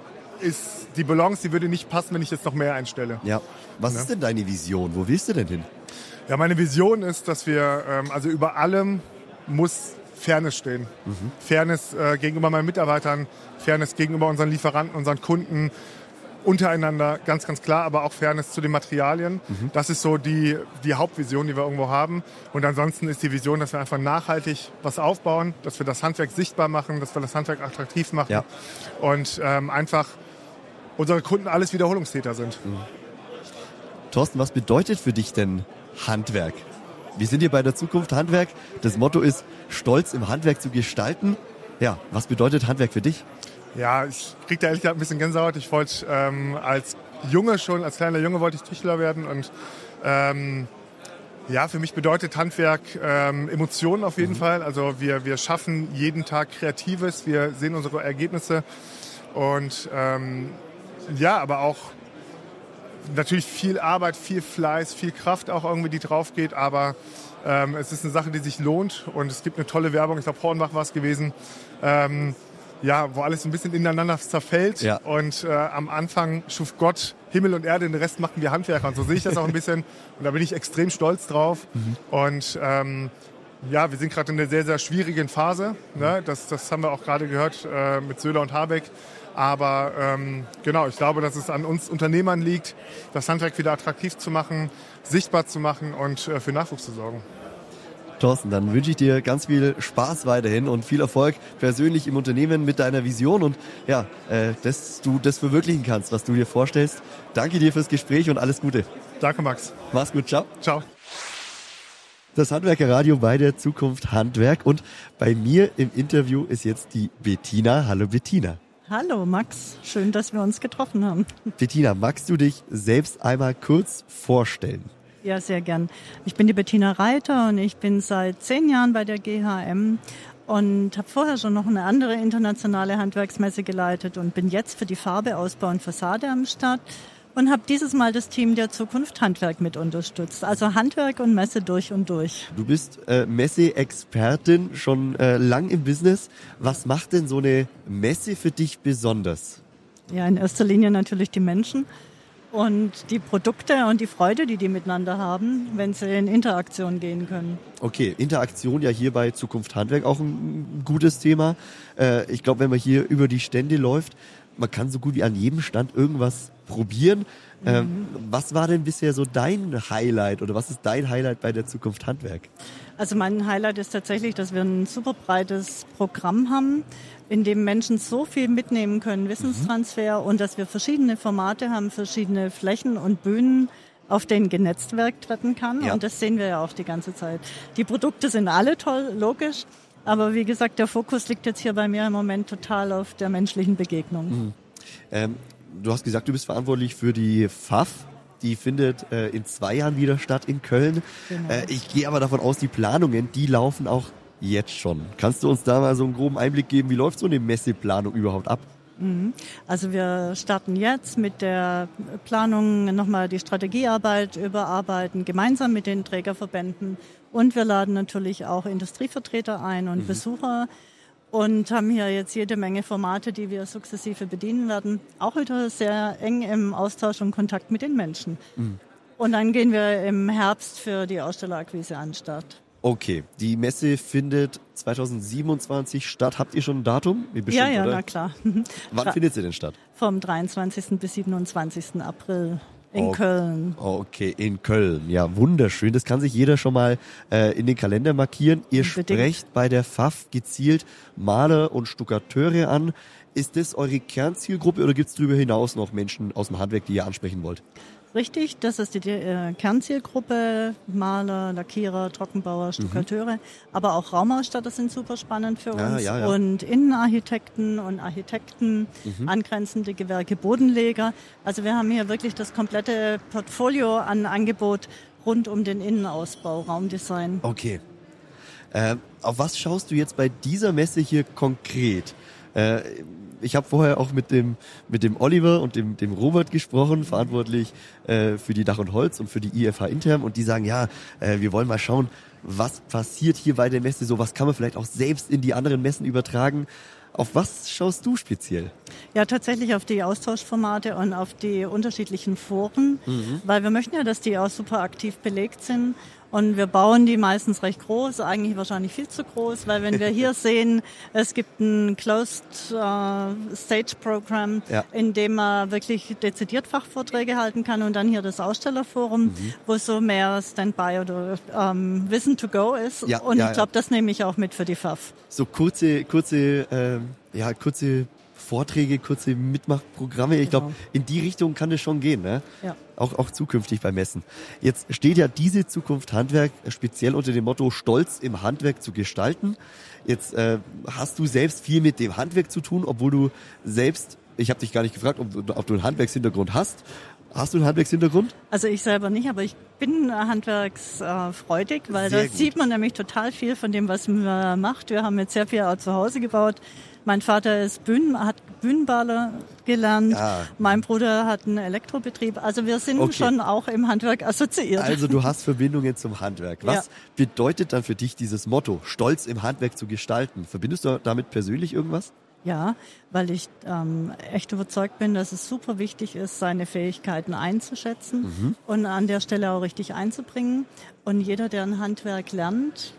ist die Balance, die würde nicht passen, wenn ich jetzt noch mehr einstelle. Ja. Was ja. ist denn deine Vision? Wo willst du denn hin? Ja, meine Vision ist, dass wir, ähm, also über allem muss Fairness stehen. Mhm. Fairness äh, gegenüber meinen Mitarbeitern, Fairness gegenüber unseren Lieferanten, unseren Kunden, untereinander, ganz, ganz klar, aber auch Fairness zu den Materialien. Mhm. Das ist so die, die Hauptvision, die wir irgendwo haben. Und ansonsten ist die Vision, dass wir einfach nachhaltig was aufbauen, dass wir das Handwerk sichtbar machen, dass wir das Handwerk attraktiv machen ja. und ähm, einfach unsere Kunden alles Wiederholungstäter sind. Mhm. Thorsten, was bedeutet für dich denn Handwerk? Wir sind hier bei der Zukunft Handwerk. Das Motto ist, stolz im Handwerk zu gestalten. Ja, was bedeutet Handwerk für dich? Ja, ich kriege da ehrlich gesagt ein bisschen Gänsehaut. Ich wollte ähm, als Junge schon, als kleiner Junge wollte ich Tischler werden und ähm, ja, für mich bedeutet Handwerk ähm, Emotionen auf jeden mhm. Fall. Also wir, wir schaffen jeden Tag Kreatives, wir sehen unsere Ergebnisse und ähm, ja, aber auch natürlich viel Arbeit, viel Fleiß, viel Kraft auch irgendwie, die drauf geht, aber ähm, es ist eine Sache, die sich lohnt und es gibt eine tolle Werbung, ich glaube Hornbach war es gewesen, ähm, ja, wo alles ein bisschen ineinander zerfällt ja. und äh, am Anfang schuf Gott Himmel und Erde, den Rest machen wir Handwerker und so sehe ich das auch ein bisschen und da bin ich extrem stolz drauf mhm. und ähm, ja, wir sind gerade in einer sehr, sehr schwierigen Phase, ne? das, das haben wir auch gerade gehört äh, mit Söder und Habeck. Aber ähm, genau, ich glaube, dass es an uns Unternehmern liegt, das Handwerk wieder attraktiv zu machen, sichtbar zu machen und äh, für Nachwuchs zu sorgen. Thorsten, dann wünsche ich dir ganz viel Spaß weiterhin und viel Erfolg persönlich im Unternehmen mit deiner Vision und ja, äh, dass du das verwirklichen kannst, was du dir vorstellst. Danke dir fürs Gespräch und alles Gute. Danke, Max. Mach's gut, ciao. Ciao. Das Handwerkerradio bei der Zukunft Handwerk und bei mir im Interview ist jetzt die Bettina. Hallo Bettina. Hallo Max, schön, dass wir uns getroffen haben. Bettina, magst du dich selbst einmal kurz vorstellen? Ja, sehr gern. Ich bin die Bettina Reiter und ich bin seit zehn Jahren bei der G H M und habe vorher schon noch eine andere internationale Handwerksmesse geleitet und bin jetzt für die Farbe, Ausbau und Fassade am Start und habe dieses Mal das Team der Zukunft Handwerk mit unterstützt. Also Handwerk und Messe durch und durch. Du bist äh, Messe-Expertin, schon äh, lang im Business. Was macht denn so eine Messe für dich besonders? Ja, in erster Linie natürlich die Menschen und die Produkte und die Freude, die die miteinander haben, wenn sie in Interaktion gehen können. Okay, Interaktion ja hier bei Zukunft Handwerk auch ein gutes Thema. Äh, ich glaube, wenn man hier über die Stände läuft, man kann so gut wie an jedem Stand irgendwas probieren. Mhm. Ähm, was war denn bisher so dein Highlight oder was ist dein Highlight bei der Zukunft Handwerk? Also mein Highlight ist tatsächlich, dass wir ein super breites Programm haben, in dem Menschen so viel mitnehmen können, Wissenstransfer, mhm. und dass wir verschiedene Formate haben, verschiedene Flächen und Bühnen, auf denen genetzwerkt werden kann. Ja. Und das sehen wir ja auch die ganze Zeit. Die Produkte sind alle toll, logisch. Aber wie gesagt, der Fokus liegt jetzt hier bei mir im Moment total auf der menschlichen Begegnung. Mhm. Ähm, du hast gesagt, du bist verantwortlich für die F A F. Die findet äh, in zwei Jahren wieder statt in Köln. Genau. Äh, ich gehe aber davon aus, die Planungen, die laufen auch jetzt schon. Kannst du uns da mal so einen groben Einblick geben, wie läuft so eine Messeplanung überhaupt ab? Also wir starten jetzt mit der Planung, nochmal die Strategiearbeit überarbeiten, gemeinsam mit den Trägerverbänden. Und wir laden natürlich auch Industrievertreter ein und mhm. Besucher und haben hier jetzt jede Menge Formate, die wir sukzessive bedienen werden. Auch wieder sehr eng im Austausch und Kontakt mit den Menschen. Mhm. Und dann gehen wir im Herbst für die Ausstellerakquise an den Start. Okay, die Messe findet zwanzig siebenundzwanzig statt. Habt ihr schon ein Datum? Wie bestimmt, ja, ja, oder? na klar. Wann findet sie denn statt? Vom dreiundzwanzigsten bis siebenundzwanzigsten April in oh, Köln. Okay, in Köln. Ja, wunderschön. Das kann sich jeder schon mal äh, in den Kalender markieren. Ihr Unbedingt. sprecht bei der F A F gezielt Maler und Stuckateure an. Ist das eure Kernzielgruppe oder gibt es darüber hinaus noch Menschen aus dem Handwerk, die ihr ansprechen wollt? Richtig, das ist die äh, Kernzielgruppe, Maler, Lackierer, Trockenbauer, Stuckateure, mhm. aber auch Raumausstatter sind super spannend für uns ja, ja, ja. und Innenarchitekten und Architekten, mhm. angrenzende Gewerke, Bodenleger. Also wir haben hier wirklich das komplette Portfolio an Angebot rund um den Innenausbau, Raumdesign. Okay. Äh, auf was schaust du jetzt bei dieser Messe hier konkret? Äh, Ich habe vorher auch mit dem mit dem Oliver und dem dem Robert gesprochen, verantwortlich äh, für die Dach und Holz und für die I F H intern, und die sagen, ja, äh, wir wollen mal schauen, was passiert hier bei der Messe so, was kann man vielleicht auch selbst in die anderen Messen übertragen. Auf was schaust du speziell? Ja, tatsächlich auf die Austauschformate und auf die unterschiedlichen Foren, mhm. weil wir möchten ja, dass die auch super aktiv belegt sind. Und wir bauen die meistens recht groß, eigentlich wahrscheinlich viel zu groß, weil wenn wir hier sehen, es gibt ein Closed uh, Stage Program, ja. in dem man wirklich dezidiert Fachvorträge halten kann, und dann hier das Ausstellerforum, mhm. wo so mehr Standby oder ähm, Wissen to go ist. Ja, und ja, ich glaube, das nehme ich auch mit für die F A F. So kurze, kurze, ähm, ja, kurze Vorträge, kurze Mitmachprogramme. Ich glaube, in die Richtung kann es schon gehen, ne? Ja. Auch, auch zukünftig bei Messen. Jetzt steht ja diese Zukunft Handwerk speziell unter dem Motto, Stolz im Handwerk zu gestalten. Jetzt äh, hast du selbst viel mit dem Handwerk zu tun, obwohl du selbst, ich habe dich gar nicht gefragt, ob, ob du einen Handwerkshintergrund hast. Hast du einen Handwerkshintergrund? Also ich selber nicht, aber ich bin handwerksfreudig, weil Sehr da gut. sieht man nämlich total viel von dem, was man macht. Wir haben jetzt sehr viel auch zu Hause gebaut. Mein Vater ist Bühnen, hat Bühnenbaler gelernt. Ja. Mein Bruder hat einen Elektrobetrieb. Also wir sind Okay. schon auch im Handwerk assoziiert. Also du hast Verbindungen zum Handwerk. Was Ja. bedeutet dann für dich dieses Motto, Stolz im Handwerk zu gestalten? Verbindest du damit persönlich irgendwas? Ja, weil ich ähm, echt überzeugt bin, dass es super wichtig ist, seine Fähigkeiten einzuschätzen Mhm. und an der Stelle auch richtig einzubringen. Und jeder, der ein Handwerk lernt,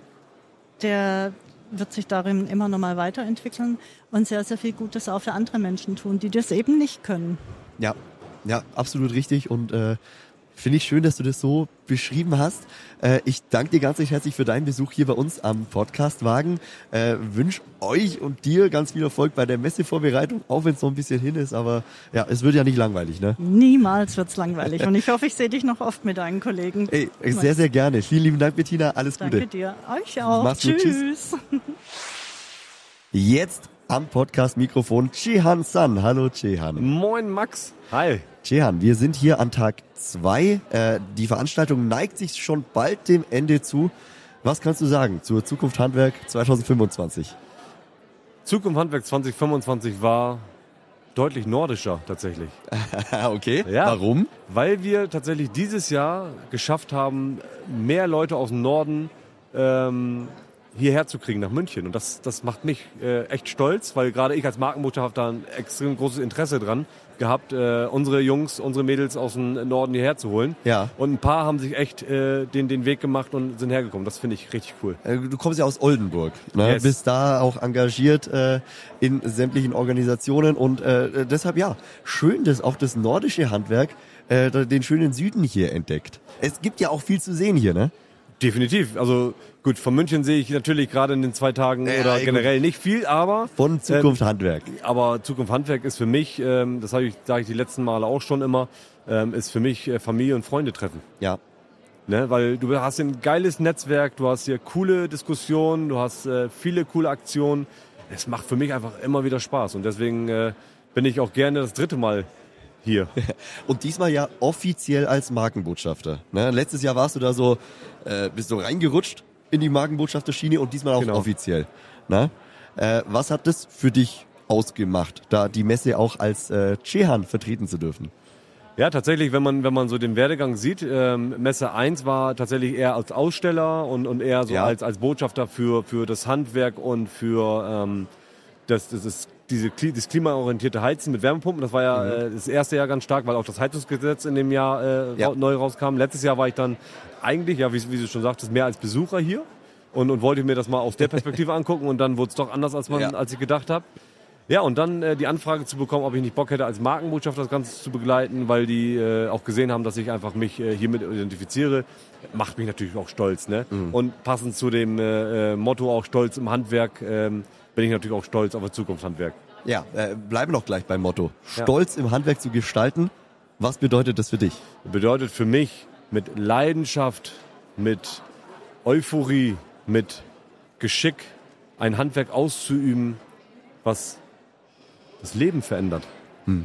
der wird sich darin immer noch mal weiterentwickeln und sehr, sehr viel Gutes auch für andere Menschen tun, die das eben nicht können. Ja, ja, absolut richtig, und äh, finde ich schön, dass du das so beschrieben hast. Äh, ich danke dir ganz recht herzlich für deinen Besuch hier bei uns am Podcastwagen. Äh, wünsche euch und dir ganz viel Erfolg bei der Messevorbereitung, auch wenn es noch ein bisschen hin ist, aber ja, es wird ja nicht langweilig, ne? Niemals wird's langweilig. Und ich hoffe, ich sehe dich noch oft mit deinen Kollegen. Ey, sehr, sehr gerne. Vielen lieben Dank, Bettina. Alles Gute. Danke dir. Euch auch. Mach's gut. Tschüss. Jetzt am Podcast-Mikrofon Cihan San. Hallo Cihan. Moin Max. Hi. Cihan, wir sind hier an Tag zwei. Äh, die Veranstaltung neigt sich schon bald dem Ende zu. Was kannst du sagen zur Zukunft Handwerk zwanzig fünfundzwanzig? Zukunft Handwerk zwanzig fünfundzwanzig war deutlich nordischer tatsächlich. Okay, ja, warum? Weil wir tatsächlich dieses Jahr geschafft haben, mehr Leute aus dem Norden ähm, hierher zu kriegen, nach München. Und das, das macht mich äh, echt stolz, weil gerade ich als Markenbotschafter ein extrem großes Interesse dran gehabt, äh, unsere Jungs, unsere Mädels aus dem Norden hierher zu holen. Ja. Und ein paar haben sich echt äh, den, den Weg gemacht und sind hergekommen. Das finde ich richtig cool. Äh, Du kommst ja aus Oldenburg, ne? Yes. Bist da auch engagiert äh, in sämtlichen Organisationen, und äh, deshalb ja, schön, dass auch das nordische Handwerk äh, den schönen Süden hier entdeckt. Es gibt ja auch viel zu sehen hier, ne? Definitiv. Also gut, von München sehe ich natürlich gerade in den zwei Tagen Ja, oder ey, generell gut. nicht viel, aber Von Zukunft ähm, Handwerk. Aber Zukunft Handwerk ist für mich, ähm, das habe ich, sage ich die letzten Male auch schon immer, ähm, ist für mich äh, Familie und Freunde treffen. Ja. Ne? Weil du hast hier ein geiles Netzwerk, du hast hier coole Diskussionen, du hast äh, viele coole Aktionen. Es macht für mich einfach immer wieder Spaß und deswegen äh, bin ich auch gerne das dritte Mal hier. Und diesmal ja offiziell als Markenbotschafter. Ne? Letztes Jahr warst du da so, äh, bist so reingerutscht in die Markenbotschafterschiene und diesmal auch genau. offiziell. Ne? Äh, was hat das für dich ausgemacht, da die Messe auch als äh, Ceyhan vertreten zu dürfen? Ja, tatsächlich, wenn man wenn man so den Werdegang sieht, ähm, Messe eins war tatsächlich eher als Aussteller und, und eher so ja. als als Botschafter für für das Handwerk und für ähm, das das ist diese das klimaorientierte Heizen mit Wärmepumpen. Das war ja mhm. äh, das erste Jahr ganz stark, weil auch das Heizungsgesetz in dem Jahr äh, ja. neu rauskam. Letztes Jahr war ich dann eigentlich, ja, wie, wie du schon sagtest, mehr als Besucher hier und und wollte mir das mal aus der Perspektive angucken und dann wurde es doch anders, als man ja. als ich gedacht habe. Ja, und dann äh, die Anfrage zu bekommen, ob ich nicht Bock hätte, als Markenbotschafter das Ganze zu begleiten, weil die äh, auch gesehen haben, dass ich einfach mich äh, hiermit identifiziere, macht mich natürlich auch stolz. Ne? Mhm. Und passend zu dem äh, Motto auch Stolz im Handwerk, äh, bin ich natürlich auch stolz auf das Zukunftshandwerk. Ja, äh, bleiben noch gleich beim Motto. Stolz ja. im Handwerk zu gestalten. Was bedeutet das für dich? Bedeutet für mich mit Leidenschaft, mit Euphorie, mit Geschick ein Handwerk auszuüben, was das Leben verändert. Hm.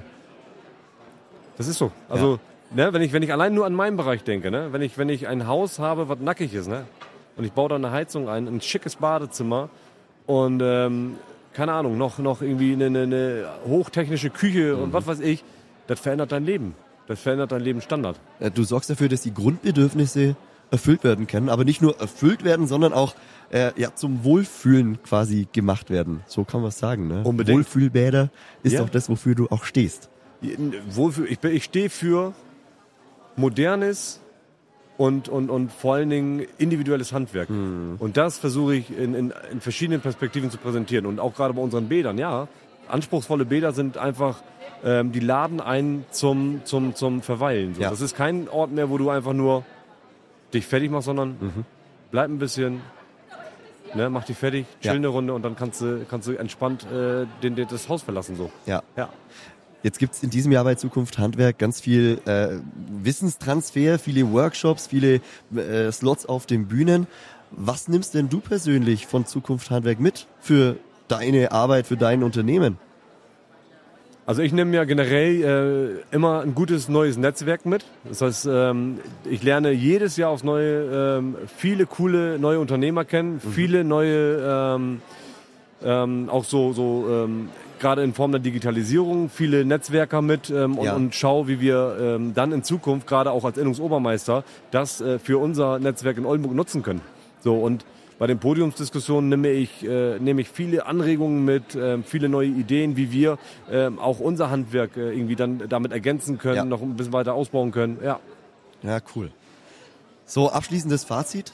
Das ist so. Also, ja. ne, wenn ich wenn ich allein nur an meinen Bereich denke, ne, wenn ich wenn ich ein Haus habe, was nackig ist, ne, und ich baue da eine Heizung ein, ein schickes Badezimmer und ähm, keine Ahnung, noch noch irgendwie eine, eine, eine hochtechnische Küche mhm. und was weiß ich, das verändert dein Leben. Das verändert dein Lebensstandard. Du sorgst dafür, dass die Grundbedürfnisse erfüllt werden können, aber nicht nur erfüllt werden, sondern auch äh, ja, zum Wohlfühlen quasi gemacht werden. So kann man es sagen. Ne? Unbedingt. Wohlfühlbäder ist ja. auch das, wofür du auch stehst. Wohlfühl, ich, ich stehe für modernes und, und, und vor allen Dingen individuelles Handwerk. Hm. Und das versuche ich in, in, in verschiedenen Perspektiven zu präsentieren. Und auch gerade bei unseren Bädern, ja. Anspruchsvolle Bäder sind einfach, ähm, die laden ein zum, zum, zum Verweilen. So. Ja. Das ist kein Ort mehr, wo du einfach nur dich fertig machst, sondern mhm. bleib ein bisschen, ne, mach dich fertig, chill ja. eine Runde und dann kannst du, kannst du entspannt äh, den, den, das Haus verlassen. So. Ja. ja. Jetzt gibt's in diesem Jahr bei Zukunft Handwerk ganz viel äh, Wissenstransfer, viele Workshops, viele äh, Slots auf den Bühnen. Was nimmst denn du persönlich von Zukunft Handwerk mit für deine Arbeit, für dein Unternehmen? Also ich nehme ja generell äh, immer ein gutes neues Netzwerk mit. Das heißt, ähm, ich lerne jedes Jahr aufs Neue ähm, viele coole neue Unternehmer kennen, mhm. viele neue, ähm, ähm, auch so, so ähm, gerade in Form der Digitalisierung, viele Netzwerker mit ähm, und, ja. und schau, wie wir ähm, dann in Zukunft, gerade auch als Innungsobermeister, das äh, für unser Netzwerk in Oldenburg nutzen können. So, und bei den Podiumsdiskussionen nehme ich, äh, nehme ich viele Anregungen mit, äh, viele neue Ideen, wie wir äh, auch unser Handwerk äh, irgendwie dann damit ergänzen können, ja. noch ein bisschen weiter ausbauen können. Ja, ja, cool. So, abschließendes Fazit.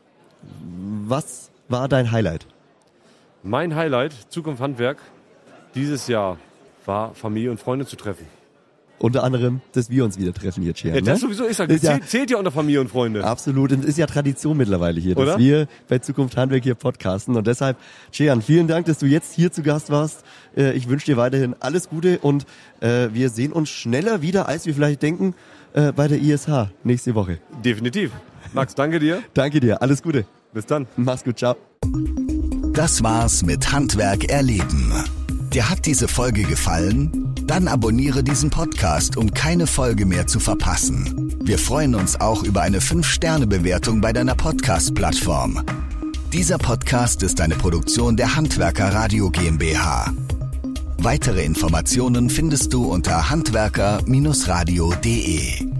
Was war dein Highlight? Mein Highlight, Zukunft Handwerk, dieses Jahr war Familie und Freunde zu treffen. Unter anderem, dass wir uns wieder treffen hier, Ceyhan. Ja, das ne? sowieso ist ja, ist zählt, ja, zählt ja unter Familie und Freunde. Absolut, und ist ja Tradition mittlerweile hier, dass Oder? wir bei Zukunft Handwerk hier podcasten. Und deshalb, Ceyhan, vielen Dank, dass du jetzt hier zu Gast warst. Ich wünsche dir weiterhin alles Gute und wir sehen uns schneller wieder, als wir vielleicht denken, bei der I S H nächste Woche. Definitiv. Max, danke dir. Danke dir, alles Gute. Bis dann. Mach's gut, ciao. Das war's mit Handwerk erleben. Dir hat diese Folge gefallen? Dann abonniere diesen Podcast, um keine Folge mehr zu verpassen. Wir freuen uns auch über eine fünf Sterne Bewertung bei deiner Podcast-Plattform. Dieser Podcast ist eine Produktion der Handwerker Radio GmbH. Weitere Informationen findest du unter handwerker Bindestrich radio punkt de.